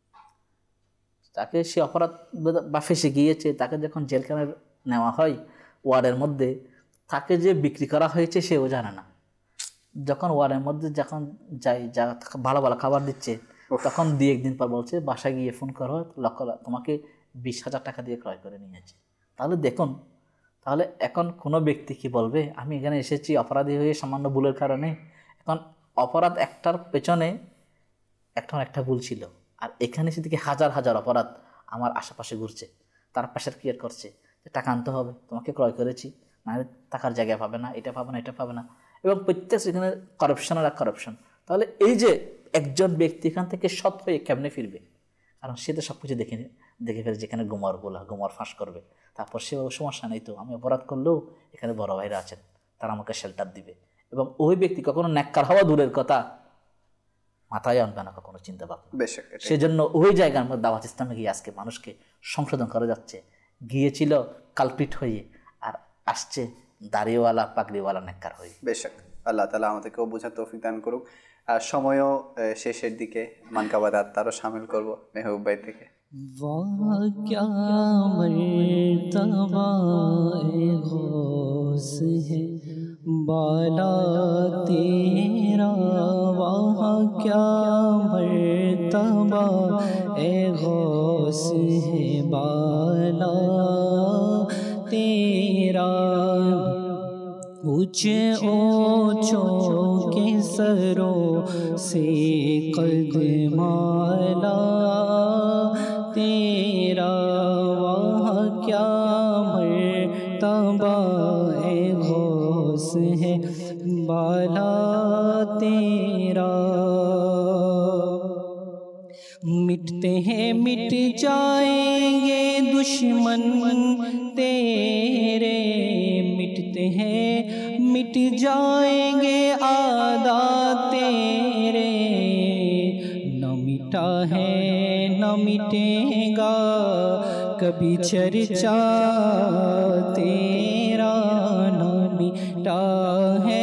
তাকে সে অপরাধ বা ফেসে গিয়েছে, তাকে যখন জেলখানায় নেওয়া হয় ওয়ার্ডের মধ্যে, তাকে যে বিক্রি করা হয়েছে সেও জানে না। যখন ওয়ার্ডের মধ্যে যখন যাই, যা ভালো ভালো খাবার দিচ্ছে, তখন 2-1 দিন পর বলছে বাসায় গিয়ে ফোন করো, তোমাকে 20,000 টাকা দিয়ে ক্রয় করে নিয়েছে। তাহলে দেখুন, তাহলে এখন কোনো ব্যক্তি কি বলবে আমি এখানে এসেছি অপরাধী হয়ে সামান্য ভুলের কারণে? এখন অপরাধ একটার পেছনে একটা ভুল ছিল, আর এখানে সেদিকে হাজার হাজার অপরাধ আমার আশেপাশে ঘুরছে, তার প্রেশার ক্রিয়েট করছে যে টাকা আনতে হবে, তোমাকে ক্রয় করেছি, নাহলে টাকার জায়গা পাবে না, এটা পাবে না, এটা পাবে না, এবং প্রত্যেক সেখানে করাপশনের এক করাপশন। তাহলে এই যে একজন ব্যক্তি এখান থেকে সৎ হয়ে কেমনে ফিরবে? কারণ সে তো সব কিছু দেখে ফেলে, যেখানে গুমার ফাঁস করবে, তারপর সে সমস্যা নেই, তো আমি অপরাধ করলেও এখানে বড় ভাইরা আছেন, তারা আমাকে শেল্টার দিবে। এবং ওই ব্যক্তি কখনো ন্যাক্কার হওয়া দূরের কথা মাথায় আনবে না কখনো চিন্তা ভাবনা। সেজন্য ওই জায়গার মধ্যে দাওয়াত ইসলামে গিয়ে আজকে মানুষকে সংশোধন করা যাচ্ছে। গিয়েছিল কালপিট হয়ে, আর আসছে দাড়িওয়ালা পাগড়িওয়ালা নেককার হয়ে। বেশক আল্লাহ তাআলা আমাদেরকেও বোঝার তৌফিক দান করুক। আর সময়ও শেষের দিকে, মানকাবাদাত তারও সামিল করবো মেহবুব ভাই থেকে। वाह क्या मर्तबा गौस है बाला तेरा, वाह क्या मर्तबा गौस है बाला तेरा। ऊंचे ऊंचों के सरों से कदमाला तेरा, वहाँ क्या मर्तबा गौस है बाला तेरा। मिटते हैं मिट जाएंगे दुश्मन तेरे, मिटते हैं मिट जाएंगे आदा तेरे। न मिटा है न मिटेगा कभी चर्चा तेरा, न मिटा है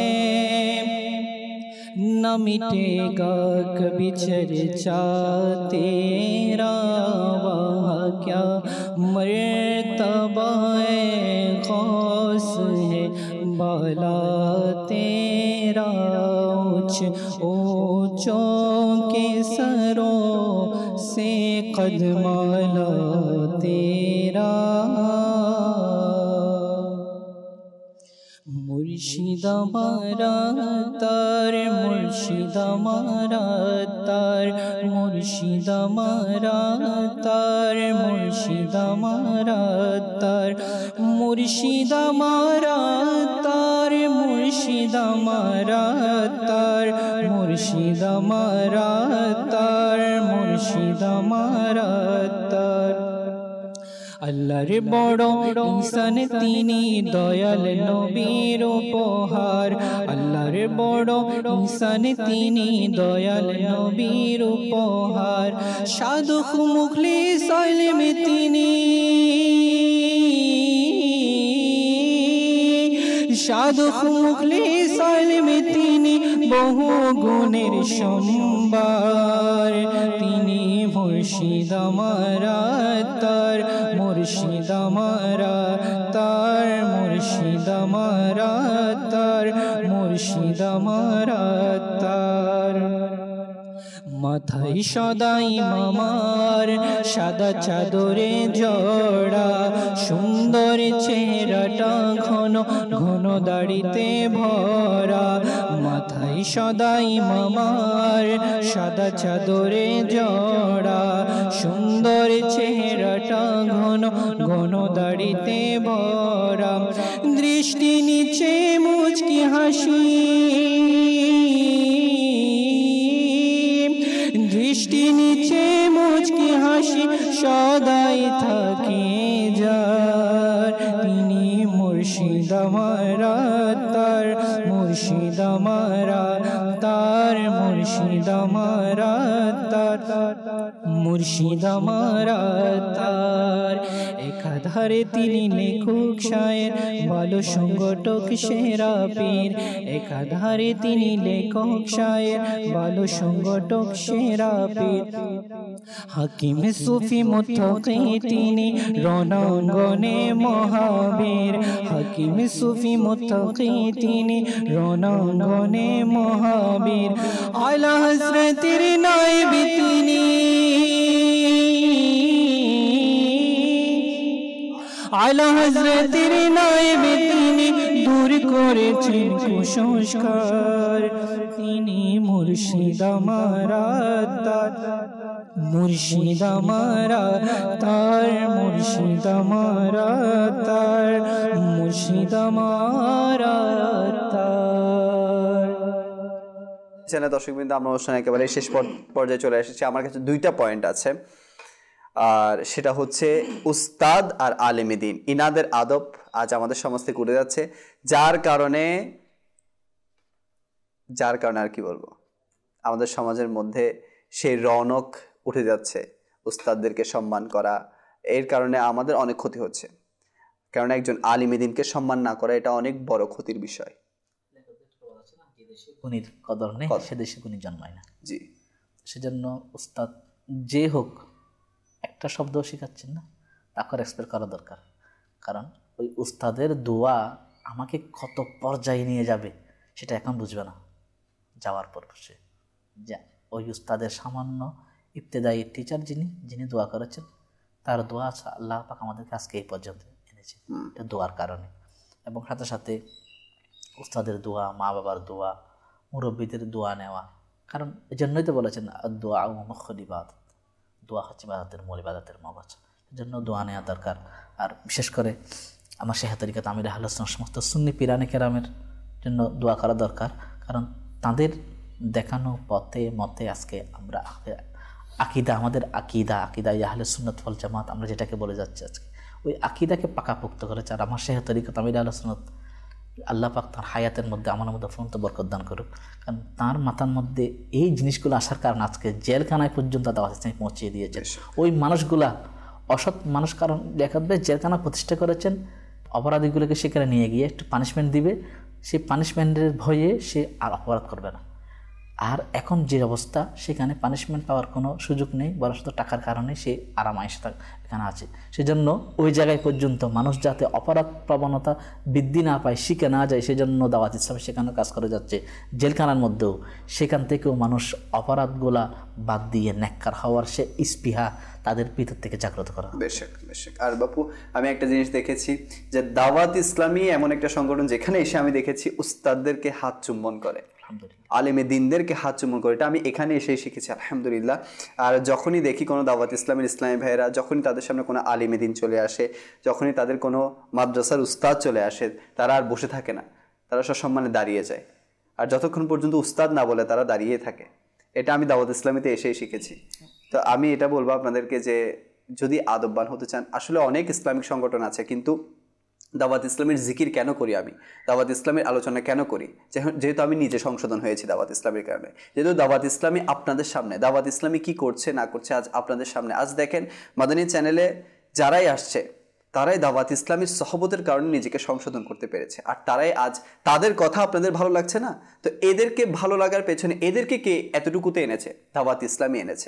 न मिटेगा कभी चर्चा तेरा। वहाँ क्या मर्तबा गौस है बाला तेरा। ऊंचों के सरों से कदमाला तेरा। मुर्शिद हमारा तार, मुर्शिद हमारा तार, मुर्शिद हमारा तार, मुर्शिद हमारा तार, मुर्शिद हमारा तार, मुर्शिद हमारा तार, मुर्शिद हमारा तार, मुर्शिद हमारा तार। আল্লাহর বড় ইনসান তিনি দয়াল নবীর উপহার, আল্লাহর বড় ইনসান তিনি দয়াল নবীর উপহার। সাধক মুখলিস আলেম তিনি, সাধক মুখলিস আলেম তিনি বহু গুণের সম্ভার। তিনি মুর্শিদ আমারা তার, মুর্শিদ আমারা তার, মুর্শিদ আমারা তার, মুর্শিদ আমারা তার। মাথায় সদাই মামার সাদা চাদরে জড়া, সুন্দর চেহারাটা ঘন ঘন দাড়িতে ভরা। মাথায় সদাই মামার সাদা চাদরে জড়া, সুন্দর চেহারাটা ঘন ঘন দাড়িতে ভরা। দৃষ্টি নিচে মুচকি হাসি, দৃষ্টি নিচে মুচকি হাসি সদাই থাকে যার, তিনি মুর্শিদ আমারা তার, মুর্শিদ আমারা তার, মুর্শিদ আমারা তার, মুর্শিদ আমারা তার। একাধারে তিনি লেখক শায়ের, ভালো সংগঠক সেরা পীর। একাধারে তিনি লেখক শায়ের, ভালো সংগঠক সেরা পীর। হাকিম সুফি মুত্তাকি তিনি রণাঙ্গনে মহাবীর। হাকিম সুফি মুত্তাকি তিনি রণাঙ্গনে মহাবীর। আলা হযরতের নায়েব তিনি, আলা হযরতের নায়েব তিনি দূর করেছেন কুসংস্কার। তিনি মুর্শিদ আমারা তার, মুর্শিদ আমারা তার, মুর্শিদ আমারা তার, মুর্শিদ আমারা তার। চ্যানেল দর্শকবৃন্দ, আমরা অনুষ্ঠানে একেবারে শেষ পর্যায়ে চলে এসেছি। আমার কাছে দুইটা পয়েন্ট আছে, আর সেটা হচ্ছে উস্তাদ আর আলেমে দ্বীন, ইনাদের আদব আজ আমাদের সমাজ থেকে উঠে যাচ্ছে, যার কারণে আর কি বলবো, আমাদের সমাজের মধ্যে সেই রৌনক উঠে যাচ্ছে। উস্তাদদেরকে সম্মান করা, এর কারণে আমাদের অনেক ক্ষতি হচ্ছে। কারণ একজন আলেমে দ্বীনকে সম্মান না করা, এটা অনেক বড় ক্ষতির বিষয়। গুণীর কদর নেই, সে দেশে গুণী জন্মায় না। জি, সেজন্য উস্তাদ যে হোক একটা শব্দও শেখাচ্ছেন না, তাকে রেসপেক্ট করা দরকার। কারণ ওই উস্তাদের দোয়া আমাকে কত পর্যায়ে নিয়ে যাবে সেটা এখন বুঝবে না, যাওয়ার পর সে যা ওই উস্তাদের সামান্য ইবতেদায়ী টিচার যিনি দোয়া করেছেন, তার দোয়া আছে আল্লাহ পাক আমাদেরকে আজকে এই পর্যন্ত এনেছে, এটা দোয়ার কারণে। এবং সাথে সাথে উস্তাদের দোয়া, মা বাবার দোয়া, মুরব্বীদের দোয়া নেওয়া। কারণ এই জন্যই তো বলেছেন দোয়া মুখল ইবাদত, দোয়া হচ্ছে ইবাদতের মূল, ইবাদতের মগজ। এজন্য দোয়া নেওয়া দরকার। আর বিশেষ করে আমার শেখ তরিকাত আমির আহলে সুন্নাহ সমস্ত সুন্নি পীরানে কেরামের জন্য দোয়া করা দরকার। কারণ তাদের দেখানো পথে মতে আজকে আমরা আকিদা, আমাদের আকিদা আহলে সুন্নাত ওয়াল জামাত আমরা যেটাকে বলে যাচ্ছি আজকে, ওই আকিদাকে পাকাপোক্ত করেছে। আর আমার শেখ তরিকাত আমির আহলে সুন্নাত, আল্লাহ পাক তার হায়াতের মধ্যে আমার মধ্যে ফুরন্ত বরকত দান করুক। কারণ তার মাথার মধ্যে এই জিনিসগুলো আসার কারণে আজকে জেলখানায় পর্যন্ত দাওয়াত ইসলাম পৌঁছিয়ে দিয়েছেন। ওই মানুষগুলা অসৎ মানুষ, কারণ দেখাবে জেলখানা প্রতিষ্ঠা করেছেন, অপরাধীগুলোকে সেখানে নিয়ে গিয়ে একটু পানিশমেন্ট দিবে, সেই পানিশমেন্টের ভয়ে সে আর অপরাধ করবে না। আর এখন যে অবস্থা, সেখানে পানিশমেন্ট পাওয়ার কোনো সুযোগ নেই, বরং শুধু টাকার কারণে সে আরামায়েশে এখানে আছে। সেজন্য ওই জায়গায় পর্যন্ত মানুষ যাতে অপরাধ প্রবণতা বৃদ্ধি না পায়, শিখে না যায়, সেজন্য দাওয়াত ইসলাম সেখানে কাজ করে যাচ্ছে। জেলখানার মধ্যেও সেখান থেকেও মানুষ অপরাধগুলা বাদ দিয়ে নেককার হওয়ার সে স্পৃহা তাদের ভিতর থেকে জাগ্রত করা। বেশক। আর বাপু, আমি একটা জিনিস দেখেছি যে দাওয়াত ইসলামী এমন একটা সংগঠন যেখানে এসে আমি দেখেছি উস্তাদদেরকে হাত চুম্বন করে, আলেমে দ্বীনদেরকে হাত চুম্বন করে। এটা আমি এখানে এসেই শিখেছি, আলহামদুলিল্লাহ। আর যখনই দেখি কোনো দাওয়াত ইসলামী ভাইয়েরা, যখনই তাদের সামনে কোনো আলেমে দ্বীন চলে আসে, যখনই তাদের কোনো মাদ্রাসার উস্তাদ চলে আসে, তারা আর বসে থাকে না, তারা সসম্মানে দাঁড়িয়ে যায়। আর যতক্ষণ পর্যন্ত উস্তাদ না বলে তারা দাঁড়িয়ে থাকে। এটা আমি দাওয়াত ইসলামীতে এসেই শিখেছি। তো আমি এটা বলবো আপনাদেরকে যে যদি আদববান হতে চান, আসলে অনেক ইসলামিক সংগঠন আছে, কিন্তু দাওয়াত ইসলামের জিকির কেন করি আমি, দাওয়াত ইসলামের আলোচনা কেন করি, যেহেতু আমি নিজে সংশোধন হয়েছি দাওয়াত ইসলামের কারণে। যেহেতু দাওয়াত ইসলামী আপনাদের সামনে, দাওয়াত ইসলামী কি করছে না করছে আজ আপনাদের সামনে। আজ দেখেন মাদানী চ্যানেলে যারাই আসছে, তারাই দাওয়াত ইসলামীর সহবতের কারণে নিজেকে সংশোধন করতে পেরেছে। আর তারাই আজ, তাদের কথা আপনাদের ভালো লাগছে না, তো এদেরকে ভালো লাগার পেছনে এদেরকে কে এতটুকুতে এনেছে? দাওয়াত ইসলামী এনেছে।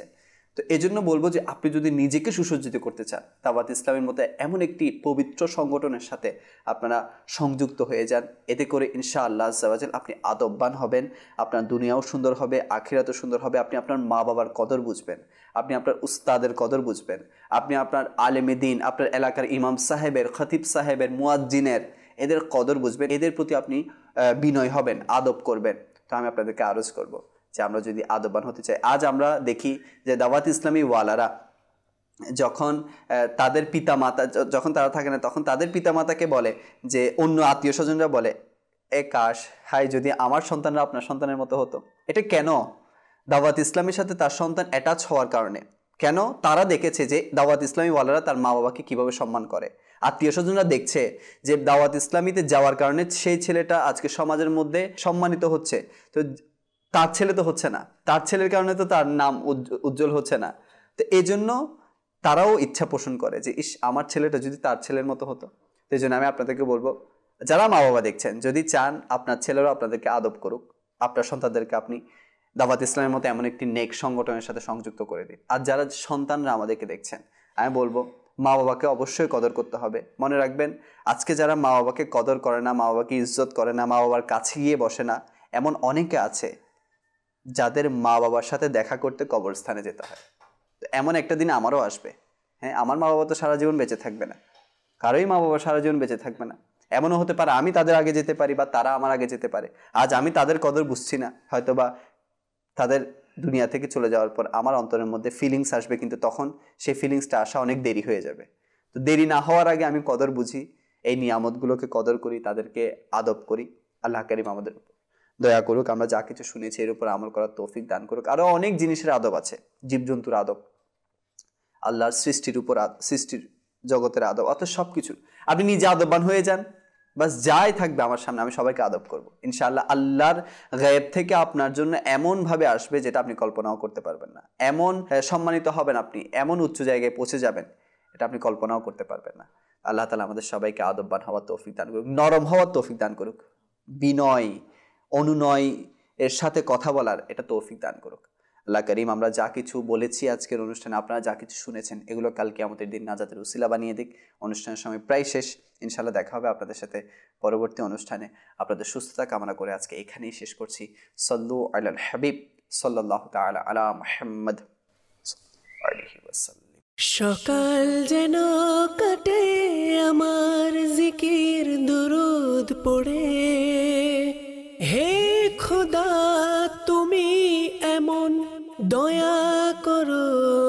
তো এজন্য বলবো যে আপনি যদি নিজেকে সুসজ্জিত করতে চান, দাওয়াত ইসলামের মতো এমন একটি পবিত্র সংগঠনের সাথে আপনারা সংযুক্ত হয়ে যান। এতে করে ইনশাআল্লাহ আজ্জা ওয়া জাল আপনি আদববান হবেন, আপনার দুনিয়াও সুন্দর হবে, আখিরাতও সুন্দর হবে। আপনি আপনার মা বাবার কদর বুঝবেন, আপনি আপনার উস্তাদের কদর বুঝবেন, আপনি আপনার আলেমে দ্বীন, আপনার এলাকার ইমাম সাহেবের, খতিব সাহেবের, মুয়াজ্জিনের, এদের কদর বুঝবেন, এদের প্রতি আপনি বিনয় হবেন, আদব করবেন। তো আমি আপনাদেরকে আরজ করব যে আমরা যদি আদববান হতে চাই, আজ আমরা দেখি যে দাওয়াত ইসলামী ওয়ালারা যখন তাদের পিতামাতা, যখন তারা থাকে না, তখন তাদের পিতামাতাকে বলে যে অন্য আত্মীয় স্বজনরা বলে, এ কাশ হাই যদি আমার সন্তানরা আপনার সন্তানের মতো হতো। এটা কেন? দাওয়াত ইসলামের সাথে তার সন্তান অ্যাটাচ হওয়ার কারণে। কেন? তারা দেখেছে যে দাওয়াত ইসলামী ওয়ালারা তার মা বাবাকে কিভাবে সম্মান করে। আত্মীয় স্বজনরা দেখছে যে দাওয়াত ইসলামীতে যাওয়ার কারণে সেই ছেলেটা আজকে সমাজের মধ্যে সম্মানিত হচ্ছে, তো তার ছেলে তো হচ্ছে না, তার ছেলের কারণে তো তার নাম উজ্জ্বল হচ্ছে না। তো এই জন্য তারাও ইচ্ছা পোষণ করে যে ইস আমার ছেলেটা যদি তার ছেলের মতো হতো। তো এই জন্য আমি আপনাদেরকে বলবো, যারা মা বাবা দেখছেন, যদি চান আপনার ছেলেরাও আপনাদেরকে আদব করুক, আপনার সন্তানদেরকে আপনি দাওয়াত ইসলামের মতো এমন একটি নেক সংগঠনের সাথে সংযুক্ত করে দিন। আর যারা সন্তানরা আমাদেরকে দেখছেন, আমি বলবো মা বাবাকে অবশ্যই কদর করতে হবে। মনে রাখবেন, আজকে যারা মা বাবাকে কদর করে না, মা বাবাকে ইজ্জত করে না, মা বাবার কাছে গিয়ে বসে না, এমন অনেকে আছে যাদের মা বাবার সাথে দেখা করতে কবরস্থানে যেতে হয়। তো এমন একটা দিন আমারও আসবে। হ্যাঁ, আমার মা বাবা তো সারা জীবন বেঁচে থাকবে না, কারোই মা বাবা সারা জীবন বেঁচে থাকবে না। এমনও হতে পারে আমি তাদের আগে যেতে পারি বা তারা আমার আগে যেতে পারে। আজ আমি তাদের কদর বুঝছি না, হয়তো বা তাদের দুনিয়া থেকে চলে যাওয়ার পর আমার অন্তরের মধ্যে ফিলিংস আসবে, কিন্তু তখন সেই ফিলিংসটা আসা অনেক দেরি হয়ে যাবে। তো দেরি না হওয়ার আগে আমি কদর বুঝি, এই নিয়ামতগুলোকে কদর করি, তাদেরকে আদব করি। আল্লাহ কারীম আমাদের উপর দয়া করুক, আমরা যা কিছু শুনেছি এর উপর আমল করার তৌফিক দান করুক। আরো অনেক জিনিসের আদব আছে, জীবজন্তুর আদব, আল্লাহর সৃষ্টির উপর, সৃষ্টির জগতের আদব, অত সবকিছু আপনি নিজে আদববান হয়ে যান, বাস যাই থাকবে আমার সামনে আমি সবাইকে আদব করব। ইনশাআল্লাহ আল্লাহর গায়েব থেকে আপনার জন্য এমন ভাবে আসবে যেটা আপনি কল্পনাও করতে পারবেন না। এমন সম্মানিত হবেন আপনি, এমন উচ্চ জায়গায় পৌঁছে যাবেন, এটা আপনি কল্পনাও করতে পারবেন না। আল্লাহ তাআলা আমাদের সবাইকে আদববান হওয়ার তৌফিক দান করুক, নরম হওয়ার তৌফিক দান করুক, বিনয় অনুনয় এর সাথে কথা বলার এটা তৌফিক দান করুক। আল্লাহ করিম আমরা যা কিছু বলেছি আজকের অনুষ্ঠানে, আপনারা যা কিছু শুনেছেন, এগুলো কাল কিয়ামতের দিন নাজাতের উসিলা বানিয়ে দিক। অনুষ্ঠানের সময় প্রায় শেষ, ইনশাআল্লাহ দেখা হবে আপনাদের সাথে পরবর্তী অনুষ্ঠানে। আপনাদের সুস্থতা কামনা করে আজকে এখানেই শেষ করছি। সল্লু আলাল হাবিব সাল্লাল্লাহু তাআলা আলা মুহাম্মদ আলাইহি ওয়াসাল্লাম। সকাল যেন কাটে আমার জিকির দুরুদ পড়ে, হে খোদা তুমি এমন দয়া করো